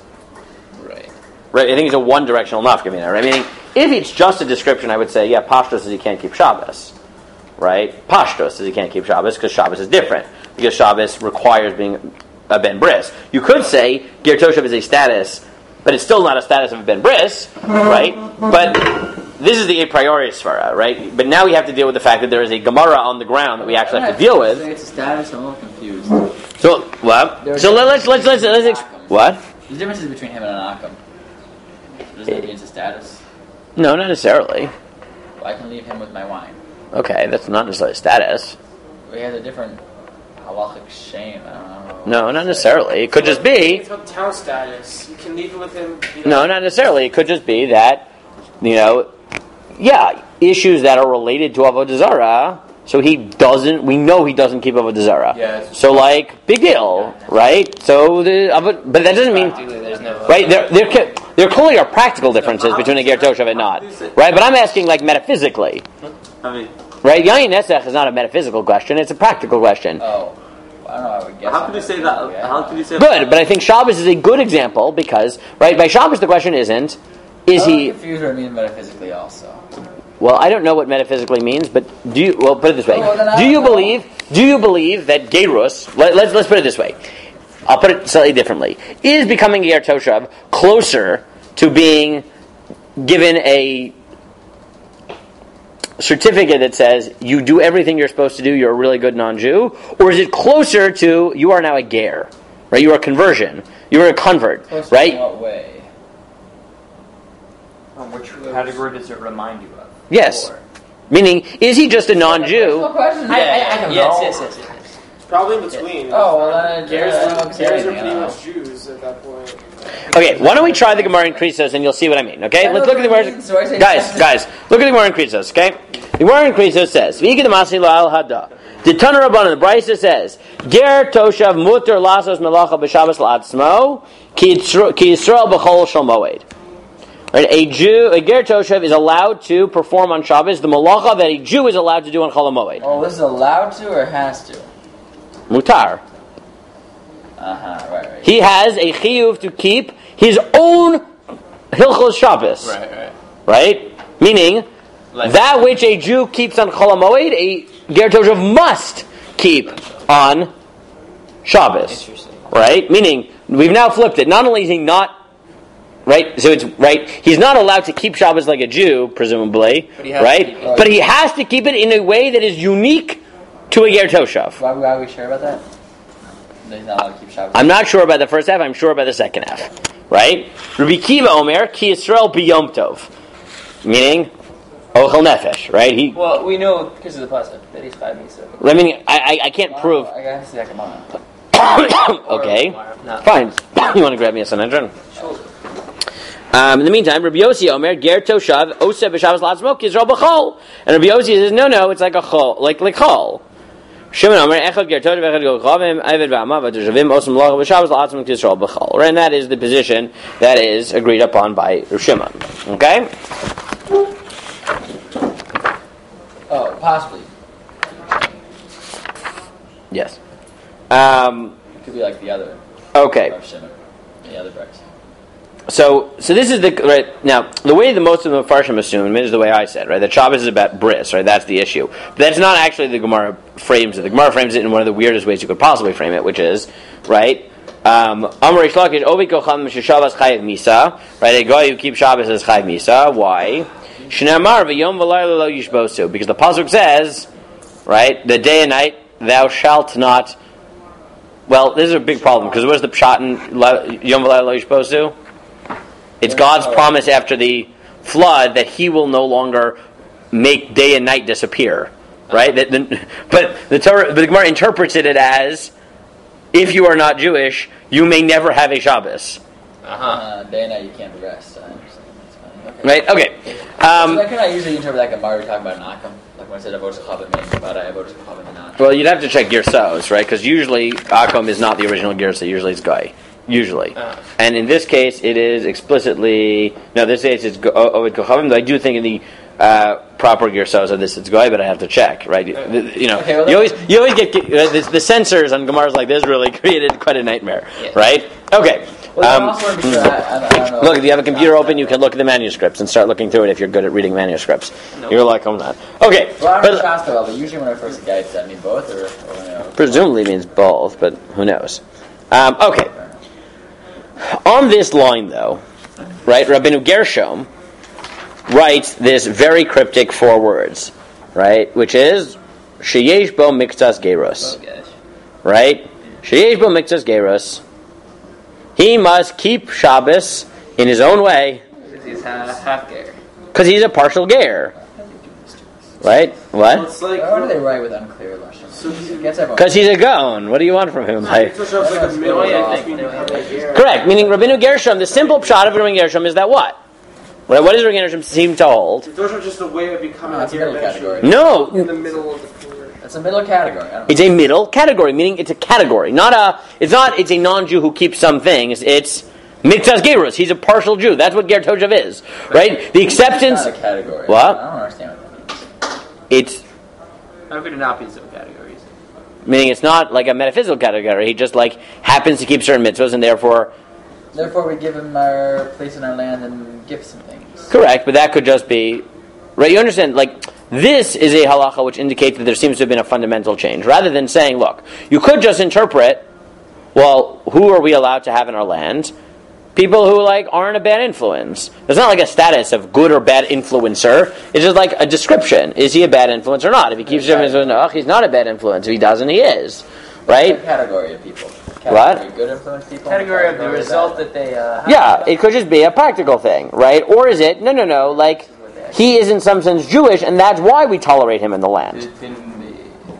Right. Right, I think it's a one-directional nafkamina. Right, meaning if it's just a description, I would say, yeah, Pashtos says you can't keep Shabbos. Right, Pashtos says you can't keep Shabbos because Shabbos is different because Shabbos requires being a ben bris. You could say Ger Toshav is a status, but it's still not a status of a ben bris, right? But this is the a priori svara, right? But now we have to deal with the fact that there is a Gemara on the ground that we actually have to deal with. It's a status. I'm a little confused. So what? So let, let's let's let's let's ex- what? The difference is between him and an Akam. Does that mean it's a status? No, not necessarily. Well, I can leave him with my wine. Okay, that's not necessarily a status. We have a different halachic shame. I don't know. No, not necessarily. It could just be. It's about town status. You can leave it with him. You know, No, not necessarily. It could just be that, you know, yeah, issues that are related to Avodah Zarah. So he doesn't. We know he doesn't keep Avodah Zarah. Yeah. So like, big deal, right? So the Avo- but that doesn't mean. Practically, there's no. Right, there, there, ca- there clearly are practical differences between a Ger Toshav and not. Right, but I'm asking like metaphysically. I mean, Right, Yain Nesach is not a metaphysical question; it's a practical question. Oh, I don't know. I would guess. how can you say that? Yeah. How can you say Good, but I think Shabbos is a good example because, right, by Shabbos the question isn't, is I'm he? confused what I mean metaphysically also. Well, I don't know what metaphysically means, but do you? Well, put it this way: Oh, then I Do don't you know. believe? Do you believe that Gerus? Let, let's let's put it this way. I'll put it slightly differently. Is becoming a Ger Toshav closer to being given a certificate that says you do everything you're supposed to do, you're a really good non-Jew, or is it closer to you are now a ger, right? You are a conversion, you are a convert, Close right? In what way? Um, which category does it remind you of? Yes, Or- meaning is he just a non-Jew? No question. Yeah, I, I, I yeah, don't yes, know. yes, yes, yes. it's probably in between. Oh, well, then I- Gears, I don't care Gears are anything, I pretty don't much Jews at that point. Okay, why don't we try the Gemara in Krisos and you'll see what I mean, okay? I Let's know look at the what it Gemara. means, so I say- Guys, guys, look at the Gemara in Krisos, okay? The Gemara in Krisos says, V'ikid Masi La'al Hada. The Tana Rabbanan, the Brisa says, Ger Toshav Mutter Lasos Melacha B'Shabbos La'atzmo Ki Yisrael B'chol Shel Moed. Right, a Jew, a Ger Toshav is allowed to perform on Shabbos the Malacha that a Jew is allowed to do on Chol HaMoed. Oh, this is allowed to or has to? Mutar. Uh-huh, right, right. He has a chiyuv to keep his own Hilchos Shabbos. Right, right. Right? Meaning, Like- that which a Jew keeps on Chol HaMoed, a Ger Toshav must keep on Shabbos. Interesting. Right? Meaning, we've now flipped it. Not only is he not, right, so it's, right, he's not allowed to keep Shabbos like a Jew, presumably, But he has to right? keep it. But he has to keep it in a way that is unique to a Ger Toshav. Why, why are we sure about that? That he's not allowed to keep Shabbos. I'm not sure about the first half, I'm sure about the second half. Right? Rabbi Kiva Omer, Ki Yisrael B'Yom Tov. Meaning, Ochel Nefesh, right? He, Well, we know because of the pasuk that he's five means. I mean, I, I, I can't prove. I gotta see that come on. Okay, No. fine. You want to grab me a Sanhedrin? Um, in the meantime, Rabbi Yossi Omer, Ger Toshav, Oseh B'Shabbos La'atzmo, Ki Yisrael B'Chol. And Rabbi Yossi says, no, no, it's like a chol, like, like chol. Shimon Omer, Echad Ger Toshav, Echad Ger Chavim, Eved V'Ama, V'Toshavim, Osem Malacha B'Shabbos La'atzmo, Ki Yisrael B'Chol. And that is the position that is agreed upon by Rav Shimon. Okay? Oh, possibly. Yes. Um, It could be like the other. okay. Rav Shimon. The other bricks. So, so this is the right now. The way the most of the Farshim assume is the way I said, right? That Shabbos is about bris, right? That's the issue. But that's not actually the Gemara frames it. The Gemara frames it in one of the weirdest ways you could possibly frame it, which is, right? Um, Amar Ishlakish, Ovi Kocham Shabbos Chayiv Misa. Right, a guy who keeps Shabbos is Chayiv Misa. Why? Shnamar v'yom v'layla lo yishbosu. Because the pasuk says, right, the day and night thou shalt not. Well, this is a big problem because what is the pshat in yom v'layla lo yishbosu? It's God's promise after the flood that He will no longer make day and night disappear. Right? That the, but the Torah, but the Gemara interprets it as, if you are not Jewish, you may never have a Shabbos. Uh-huh. Uh, day and night you can't rest. I understand. That's fine. Okay. Right? Okay. Um, so that can I usually interpret that Gemara we're talking about an Akam? Like when I said Avodah Chabad meaning about Avodah Chabad and not. well, you'd have to check Girsos, right? Because usually Akum is not the original Girsa. Usually it's Guy. Usually. Uh. And in this case, it is explicitly... No, this case it's Ovid Kochavim, though I do think in the uh, proper Girsos of this it's Guy, but I have to check, right? You, you know, Okay, well, you always you always get... Uh, the, the censors on Gemaras like this really created quite a nightmare, Yeah. right? Okay. Well, I Um, also want to be sure. I, I, I don't know. Look, if you have a computer open, you can look at the manuscripts and start looking through it if you're good at reading manuscripts. Nope. You're like, I'm not. Okay. Well, I don't know but- Shasta well, but usually when I first get, does that mean both or, or you know? presumably means both, but who knows? Um, okay. On this line, though, right, Rabbeinu Gershom writes this very cryptic four words, right, which is Sheyesh bo miktas geros, Oh gosh. right? Sheyesh bo miktas geros. He must keep Shabbos in his own way Because he's half, half ger. because he's a partial ger, right? Well, What? it's like. Why do they write with unclear Lashon? So he's- It gets everyone. Because he's a gaon. What do you want from him? Like, It's like a middle What do you ground think? between half a year. correct. Meaning Rabbeinu Gershom. The simple pshat of Rabbeinu Gershom is that what? Right? What does Rabbeinu Gershom seem to hold? Those are just a way of becoming No, a it's a gear middle eventually. category. No, In the middle of the career. It's a middle category. I don't it's a middle category. Meaning it's a category, not a. It's not. It's a non-Jew who keeps some things. It's miktas gerus. He's a partial Jew. That's what ger toshav is, right? The acceptance. It's not a category. What? I don't understand what that means. It's How could it not be subcategories? meaning it's not like a metaphysical category. He just like happens to keep certain mitzvahs, and therefore Therefore, we give him our place in our land and give some things. correct. But that could just be right. You understand? Like this is a halacha which indicates that there seems to have been a fundamental change, rather than saying, look, you could just interpret, well, who are we allowed to have in our land? People who like aren't a bad influence. It's not like a status of good or bad influencer. It's just like a description. Is he a bad influence or not? If he keeps him as no, he's not a bad influence. If he doesn't, he is. Right? Category of people. Category What? of good influence people. Category of the category result bad. that they uh, have. Yeah, it could just be a practical thing, right? Or is it, no, no, no, like, he is in some sense Jewish, and that's why we tolerate him in the land. Didn't the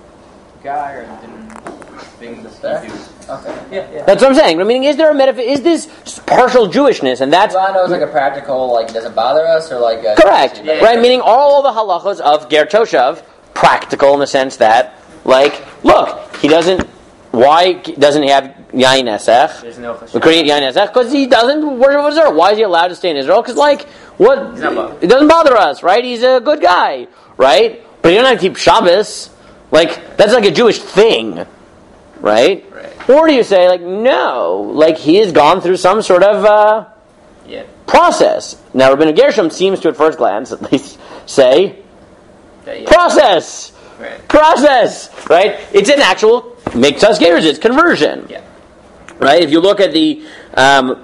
guy or didn't thing the Fair. do? Okay. Yeah, yeah. That's what I'm saying. I mean, is there a metaph- is this partial Jewishness, and that's Well, I know it's like a practical, like, it doesn't bother us, or like... A, correct, Yeah. right? Meaning all the halachos of Ger Toshav, practical in the sense that, like, look, he doesn't, why doesn't he have Yain Esech? There's no We create Yain Esech because he doesn't worship Israel. Why is he allowed to stay in Israel? Because, like, what? He's not bothered. It doesn't bother us, right? He's a good guy, right? But he doesn't have to keep Shabbos. Like, that's like a Jewish thing, right? Right. Or do you say, like, no, like, he has gone through some sort of, uh, Yeah. process. Now, Rabbeinu Gershom seems to, at first glance, at least, say, That, yeah. process! Right. Process! Right? It's an actual miktas gerus, it's conversion. Yeah. Right? If you look at the, um,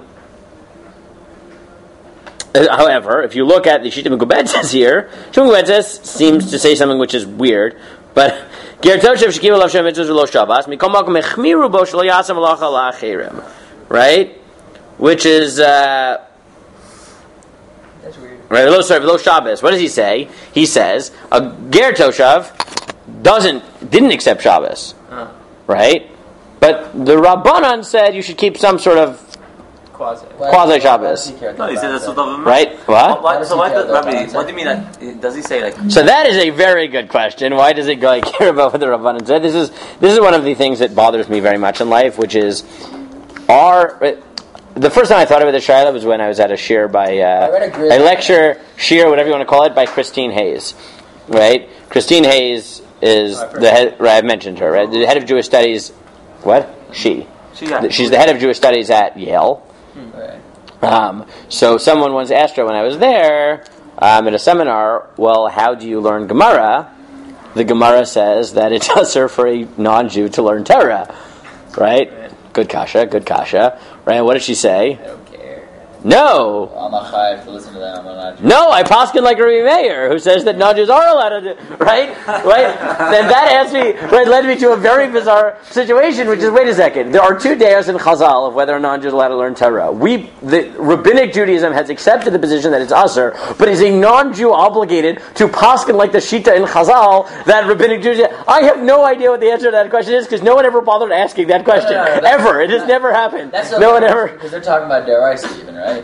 uh, however, if you look at the Shita Megubetzes here, Shita Megubetzes seems to say something which is weird, but Ger Toshav Shekiv Alav Shem Mitzvos V'lo Shabbos Mikom Makom Echmiru Bo Shelo Yasem Malacha La'achirim. Right? Which is, uh, That's weird. right, V'lo, sorry, V'lo Shabbos. What does he say? He says, a Ger Toshav doesn't, didn't accept Shabbos. Uh, Right? But the Rabbanan said you should keep some sort of, quasi. Quasi Shabbos. No, he said that's what of right? What? Why, so why How does does, he care Rabbi, about what do you mean that, does he say like, So that is a very good question. Why does it go like care about what the Rabbanan said? This is this is one of the things that bothers me very much in life, which is our. The first time I thought about the Shaila was when I was at a shir by uh, I read a great- a lecture shir, whatever you want to call it, by Christine Hayes. Right? Christine Hayes is Oh, I've heard the head. Right, I've mentioned her. Right, the head of Jewish studies. What? She. she got She's the head of Jewish studies at Yale. Right. Um, so someone once asked her when I was there um, at a seminar, well, how do you learn Gemara? The Gemara says that it's usher for a non-Jew to learn Torah, right? Good kasha, good kasha. Right? What did she say? I don't care. No. I'm not chayav to listen to them. I'm not. No, I poskin like Rabbi Meir, who says that nudges are allowed to do, right? Right? Then that asked me, right, led me to a very bizarre situation, which is, wait a second, there are two dayas in Chazal of whether a non-Jew is allowed to learn Torah. We, the Rabbinic Judaism has accepted the position that it's usher, but is a non-Jew obligated to poskin like the Shita in Chazal that Rabbinic Judaism? I have no idea what the answer to that question is, because no one ever bothered asking that question. No, no, no, ever. It has never happened. That's no one ever... Because they're talking about deraisa even, right?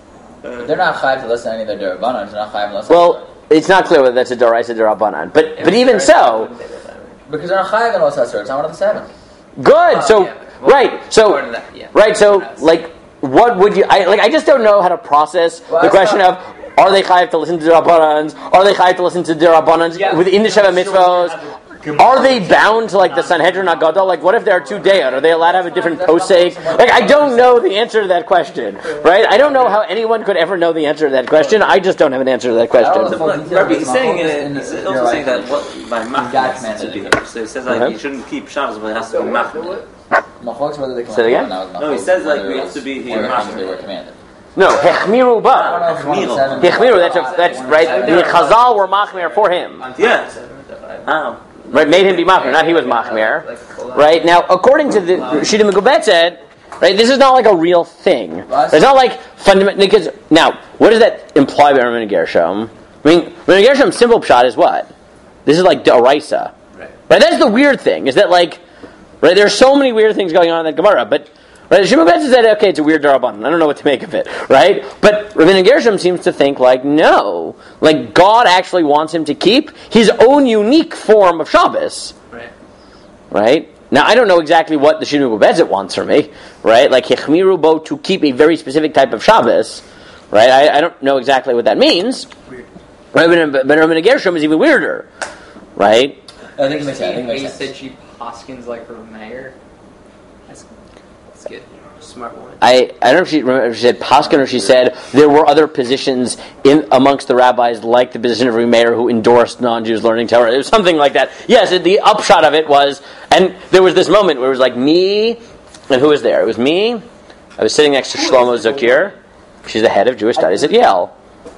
But they're not chayav to listen to any of their derabanan. They're not chayav to listen. Well, it's not clear whether that's a Doraisa Derabanan, but but even so, because they're not chayav in Los Esser. It's not one of the seven. good. So yeah. Well, right, so according to that, yeah. right, so like, what would you? I like. I just don't know how to process Well, the I question thought- of are they chayav to listen to Derabanans? Are they chayav to listen to Derabanans Yeah. within the Sheva mitzvos? Are they bound to like the Sanhedrin Agadol? Like, what if there are two dayot? Are they allowed to have a different posek? Like, I don't know the answer to that question, right? I don't know how anyone could ever know the answer to that question. I just don't have an answer to that I question. don't know. But Rabbi, he's saying In uh, he's the- also you're saying right. that what by God machmas has to commanded be. it. So he says like Okay. you shouldn't keep Shabbos, but it has to be machmas. Machloks whether they can. Say it again? No, he says, like, we have to be here, They machmas. were commanded. No, hechmiru I ba. don't know if it's one of the seven. Hechmiru. That's a, that's right. The Chazal were machmir for him. Yeah. Ah. Right, made him be machmir, not he was machmir. Right, now, according to the Shita Megubetzed, right, this is not like a real thing. It's not like fundamental, because, now, what does that imply by Ramin Gershom? I mean, Ramin Gershom's simple pshat is what? This is like D'oraisa. Right. Right, that's the weird thing, is that like, right, there's so many weird things going on in that Gemara, but, right, Shimon Betzin said, okay, it's a weird Darabanan, I don't know what to make of it, right? But Rabbeinu Gershom seems to think, like, no, like, God actually wants him to keep his own unique form of Shabbos, Right. right? Now, I don't know exactly what the Shinu Betzit wants from me, right? Like, Hechmiru bo, to keep a very specific type of Shabbos, right? I, I don't know exactly what that means, Weird. right? But, but Rabbeinu Gershom is even weirder, right? I think it makes sense. I think it He makes said sense. she Hoskins like her mayor. That's, that's good. Smart one. I, I don't know if she, remember if she said Paskin or she said there were other positions in amongst the rabbis, like the position of a mayor who endorsed non-Jews learning Torah. It was something like that. Yes, it, the upshot of it was, and there was this moment where it was like me, and who was there? It was me. I was sitting next to Shlomo Zakir. She's the head of Jewish studies at Yale.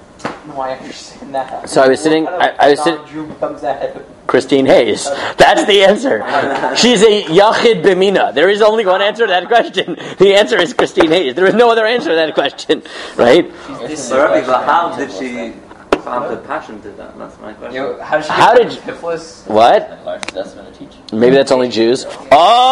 No, I understand that. So I was sitting- I- I was sit- Drew becomes that. Christine Hayes. That's the answer. She's a Yachid Bimina. There is only one answer to that question. The answer is Christine Hayes. There is no other answer to that question, right? So Rabbi, but how did she found the passion to that? That's my question. Yo, how did she How get did- Tiflis? What? And learn that's been a teacher. Maybe that's only Jews. Oh,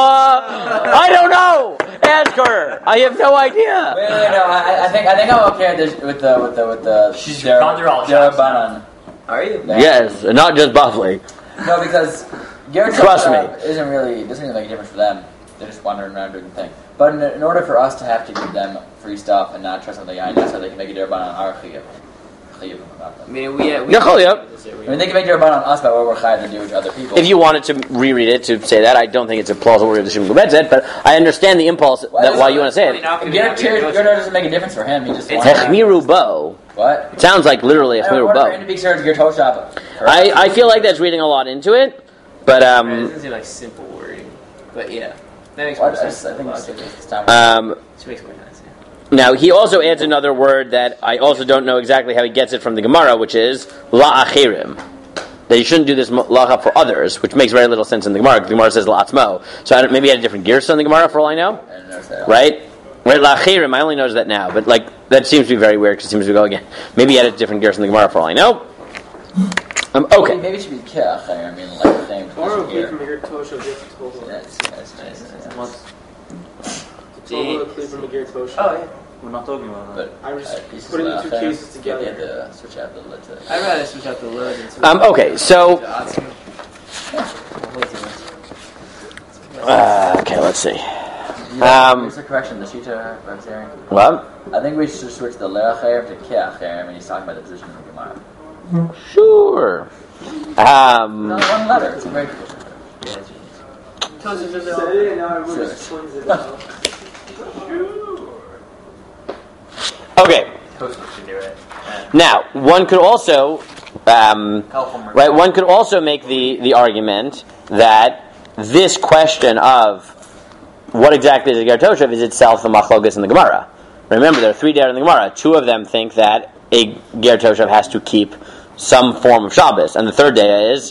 I don't know. Ask her. I have no idea. Wait, wait, no, I, I think I think I'm okay with the with the with the with the. She's Dera- gone through all the shots Derabanan. Are you? Yes, not just Buffalo. No, because Garrett Trust me. isn't really doesn't even make a difference for them. They're just wandering around doing the thing. But in, in order for us to have to give them free stuff and not trust them, they that's how they can make a Derabanan on our chiyuv. Chiyuv about I them. mean, we. Uh, we Yeah, yeah. I mean, they can make Derabanan on us about what we're chayav to do to other people. If you wanted to reread it to say that, I don't think it's a plausible read of the Shimon Gubed but I understand the impulse that why you want to say it. Garrett Garrett doesn't make a difference for him. He just It's wants Hechmiru bo. what? It sounds like literally I don't Hechmiru know, what bo. are big stars Garrett Toshab? I, I feel like that's reading a lot into it, but Right, it um, doesn't seem like simple wording, but yeah, that makes more What? I sense. just- I think it's, it's time. um, It makes more sense. Yeah. now he also adds another word that I also don't know exactly how he gets it from the Gemara, which is la'achirim. That you shouldn't do this lacha for others, which makes very little sense in the Gemara. The Gemara says la'atzmo. So I don't, maybe he had a different gears on the Gemara for all I know. I didn't notice that. Right? Right, la'achirim, I only noticed that now, but like that seems to be very weird because it seems to go again. Maybe he had a different gears in the Gemara for all I know. Um, Maybe, okay. maybe it should be kiach. I mean, like the same. Or position we here. from here Tosha get Total. Yes, yes, yes, yes. What's, Total Cleave from Megir Tosha. Oh yeah. we're not talking about that. But I'm just uh, pieces putting of the two that. cases together. You had to switch out the lid to. I'd rather switch out the load and switch Um, okay, so out the uh, okay, let's see. Um, Um, What's the correction? The shita vegetarian. What? I think we should switch the le'acher to kiach when he's talking about the position of the Gemara. Sure. Um, No, one letter. It's a great position. Tosha just said it, and now everyone just Sure. twins it out. okay. Toast should do it. Now, one could also, um, Helpful. right? One could also make the the argument that this question of what exactly is a ger toshav is itself the machlokas in the Gemara. Remember, there are three there in the Gemara. Two of them think that a ger toshav has to keep some form of Shabbos, and the third day is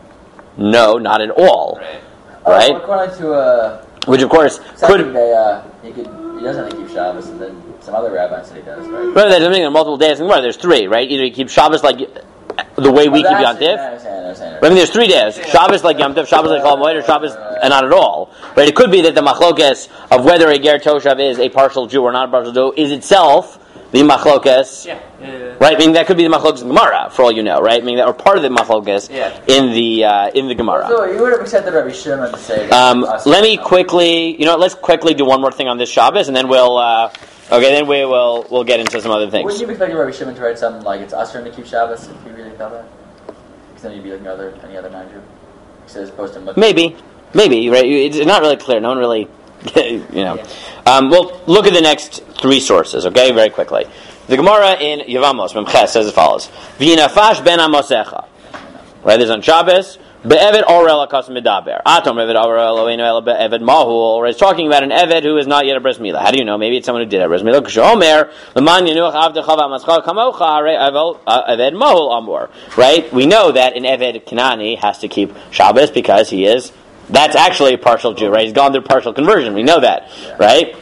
no, not at all. Right. Right? Uh, according to uh, Which, of course, second could. day, uh, he could he doesn't have to keep Shabbos, and then some other rabbis said he does, right? Remember, there's something on multiple days in the Gemara. There's three, right? Either you keep Shabbos like the way we Oh, keep that's Yom it, Tif. I understand, I understand. I mean, there's three days. Shabbos like Yom Tov, Shabbos like Chol Moed, or Shabbos and not at all. Right? It could be that the machlokes of whether a ger toshav is a partial Jew or not a partial Jew is itself the machlokes. Yeah. yeah, yeah. Right? I mean, that could be the machlokes in Gemara, for all you know, right? I mean, that or part of the machlokes Yeah. in the uh, in the Gemara. So you would have accepted Rabbi Shimon to say that. Um, us- let me quickly, you know, let's quickly do one more thing on this Shabbos, and then we'll. Uh, okay, then we will we'll get into some other things. Wouldn't you be expecting Rabbi Shimon to write something like it's us to keep Shabbos if you really felt that? Because then you'd be looking at other any other non-Jew. He says post him. Maybe, maybe, right? It's not really clear. No one really, you know. Um, well, look at the next three sources, okay? Very quickly. The Gemara in Yevamos, Memches, says as follows: V'inafash ben amosecha. Right, this is on Shabbos. Be'eved orel akas medaber. Atom eved orel oinu el be'eved mahul. Right, it's talking about an eved who is not yet a bris milah. How do you know? Maybe it's someone who did a bris milah. Kshomer leman yenuach avdecha v'amaschal kamocha re eved mahul amor. Right, we know that an eved Kanani has to keep Shabbos because he is. That's actually a partial Jew, right? He's gone through partial conversion. We know that, right?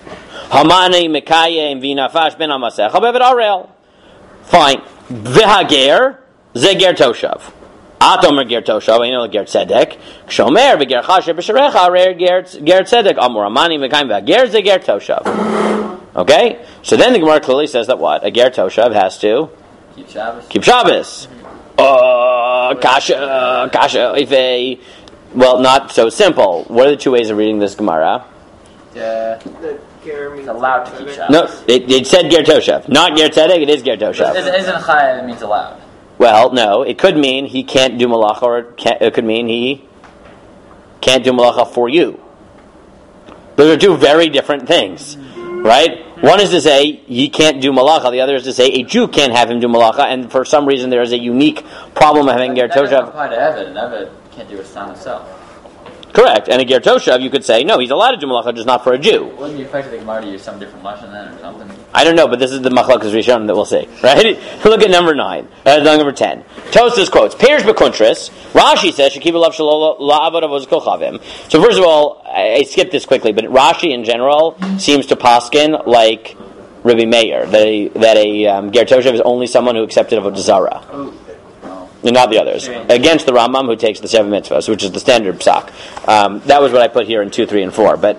Hamani mekayem v'inafash ben amasecha be'eved orel. Fine. V'hager zeger toshav. Atom ger toshav, you know ger tzedek. Shomer v'ger chasher b'sharecha re ger tzedek. Amor amani mekayim v'ger zeger toshav. Okay, so then the Gemara clearly says that what a ger toshav has to Keep Shabbos. keep Shabbos. Oh, kasha, kasha. If a well, not so simple. What are the two ways of reading this Gemara? Yeah. The ger means It's allowed to keep Shabbos. No, it, it said ger toshav, not ger tzedek. It is ger toshav. Isn't, isn't chayav, it means allowed. Well, no, it could mean he can't do malacha, or it, can't, it could mean he can't do malacha for you. Those are two very different things, right? One is to say he can't do malacha, the other is to say a Jew can't have him do malacha, and for some reason there is a unique problem of having ger That doesn't toshav. apply to Evid, and Evid can't do it on himself. Correct, and a ger toshav you could say, no, he's allowed to do malacha, just not for a Jew. Wouldn't you expect the Gemara to use some different lesson then, or something? I don't know, but this is the machlokes rishon that we'll see. Right? Look at number nine, uh, number ten. Tosfos quotes Peirush B'Kuntris. Rashi says Shekiv Lav Shelo La'avod Avos Kochavim. So first of all, I, I skipped this quickly, but Rashi in general seems to paskin like Rabbi Meir that a, that a um, ger toshav is only someone who accepted avodah zarah. And not the others. Against the Rambam who takes the seven mitzvahs, which is the standard psak. Um, that was what I put here in two, three, and four. But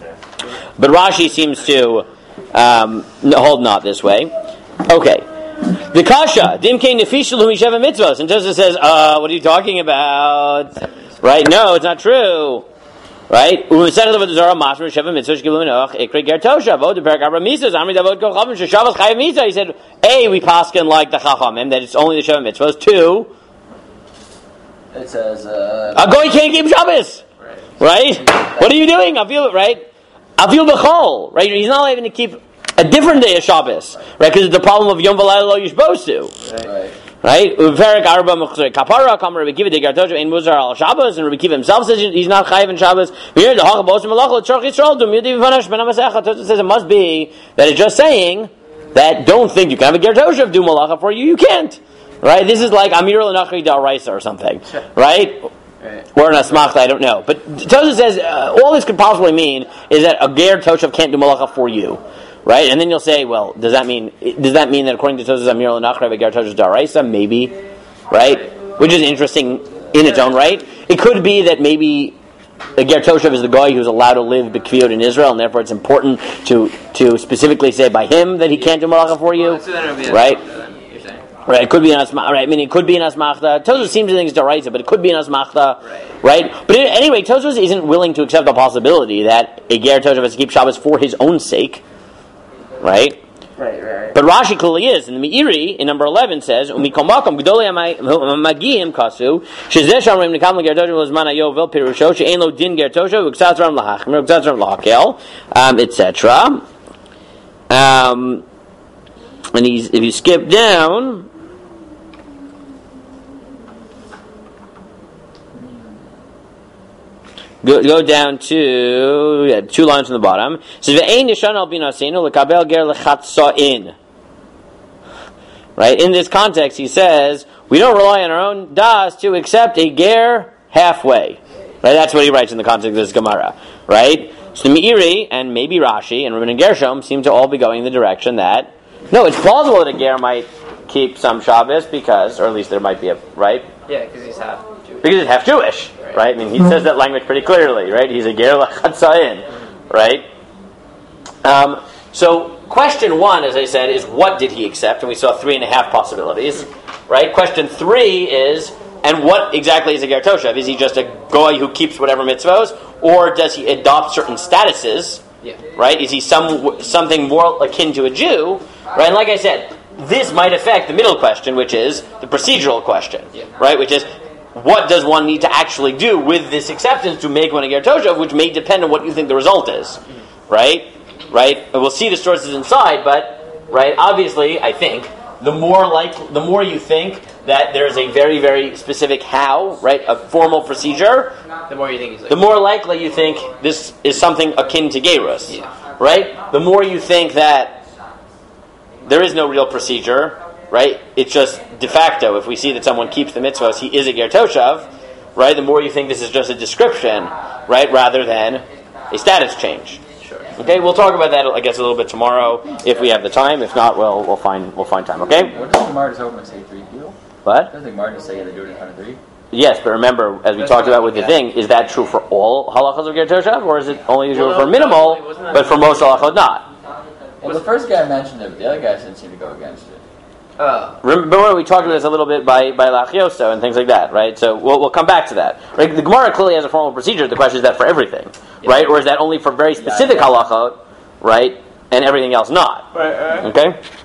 but Rashi seems to um, hold not this way. Okay. The kasha dimkei nefishalu misheva mitzvahs, and Joseph says, uh, "What are you talking about?" Right? No, it's not true. Right? He said, "A we paskin like the chachamim that it's only the sheva mitzvahs. Two, It says, uh... a goy can't keep Shabbos. Right? What are you doing? I feel it, right? I feel the chol, right? He's not even to keep a different day of Shabbos, right? Because it's the problem of Yom V'Layla Lo Yishbos to. Right. Right? Uverik Arba Mechzor Kapara, Kam Rabbi Kiva de Gartosha, Ein Muzar al Shabbos, and Rabbi Kiva himself says he's not chayiv in Shabbos. Here, the Hachab Osim Malachot, Shorch Yisrael, Dum Yudi V'Vanash, Ben HaMasecha. Tosfos says it must be that it's just saying that don't think you can have a Gartosha of do Malacha for you. You can't. Right? This is like Amir al-Nachri Dal Raisa or something. Right? Right. Or an Asmachta, I don't know. But Tosfos says uh, all this could possibly mean is that a Ger Toshav can't do Malacha for you. Right? And then you'll say, well, does that mean does that mean that according to Tosfos Amir al-Nachri, a Ger Toshav Dal Raisa? Maybe. Right? Which is interesting in its own right. It could be that maybe a ger toshav is the guy who's allowed to live b'kviyot in Israel, and therefore it's important to to specifically say by him that he can't do malacha for you. Well, so then it would be a right? asmachta, then, you're saying. Right, it could be an asmachta. Right, I mean, it could be an asmachta. Tosfos seems to think it's deraisa, but it could be an asmachta. Right. Right? But anyway, Tosfos isn't willing to accept the possibility that a ger toshav has to keep Shabbos for his own sake. Right? Right, right. But Rashi clearly is, and the Meiri in number eleven says, "Umikomakom gdolei magiyim kasu shezeh shamrim nikam leger toshav lezman hayovel pirusho she'ein lo din ger toshav uksatz ram lahachmir uksatz ram lahakel," um, et cetera. Um, and he's, if you skip down, Go, go down to yeah, two lines from the bottom. It says ve'ein nishan al binasinu lekabel ger lechatzain. Right? In this context, he says we don't rely on our own das to accept a ger halfway. Right? That's what he writes in the context of this Gemara. Right? So the Meiri and maybe Rashi and Reuben and Gershom seem to all be going in the direction that no, it's plausible that a ger might keep some Shabbos because, or at least there might be a right. Yeah, because he's half Jewish. Because he's half Jewish, right? right? I mean, he says that language pretty clearly, right? He's a ger l'chatzayin, right? Um, so, question one, as I said, is what did he accept? And we saw three and a half possibilities, right? Question three is, and what exactly is a ger toshav? Is he just a goy who keeps whatever mitzvos, or does he adopt certain statuses? Yeah. Right? Is he some something more akin to a Jew? Right? And like I said, this might affect the middle question, which is the procedural question. Yeah. Right? Which is, what does one need to actually do with this acceptance to make one a ger toshav, which may depend on what you think the result is. Mm-hmm. Right? Right? And we'll see the sources inside, but right, obviously, I think the more like the more you think that there's a very, very specific how, right, a formal procedure, The more you think he's like... the more likely you think this is something akin to gerus. Yeah. Right? The more you think that there is no real procedure, right? It's just de facto. If we see that someone keeps the mitzvahs, he is a ger toshav, right? The more you think this is just a description, right, rather than a status change. Sure. Okay, we'll talk about that, I guess, a little bit tomorrow if we have the time. If not, we'll we'll find we'll find time. Okay. What does the Gemara just open say three people? What? Doesn't the Gemara just say yeah, they do it in front of three? Yes, but remember, as we That's talked right, about with the yeah. thing, is that true for all halachas of ger toshav, or is it only true Well, for no, minimal, no, wasn't that- but for most halachot not? Well, the first guy mentioned it, but the other guys didn't seem to go against it. Uh, Remember, we talked about this a little bit by by Lachioso and things like that, right? So we'll we'll come back to that. Right? The Gemara clearly has a formal procedure. The question is that for everything, Yeah. right? Or is that only for very specific Yeah, yeah. halachot, right? And everything else not? Right, right. Okay.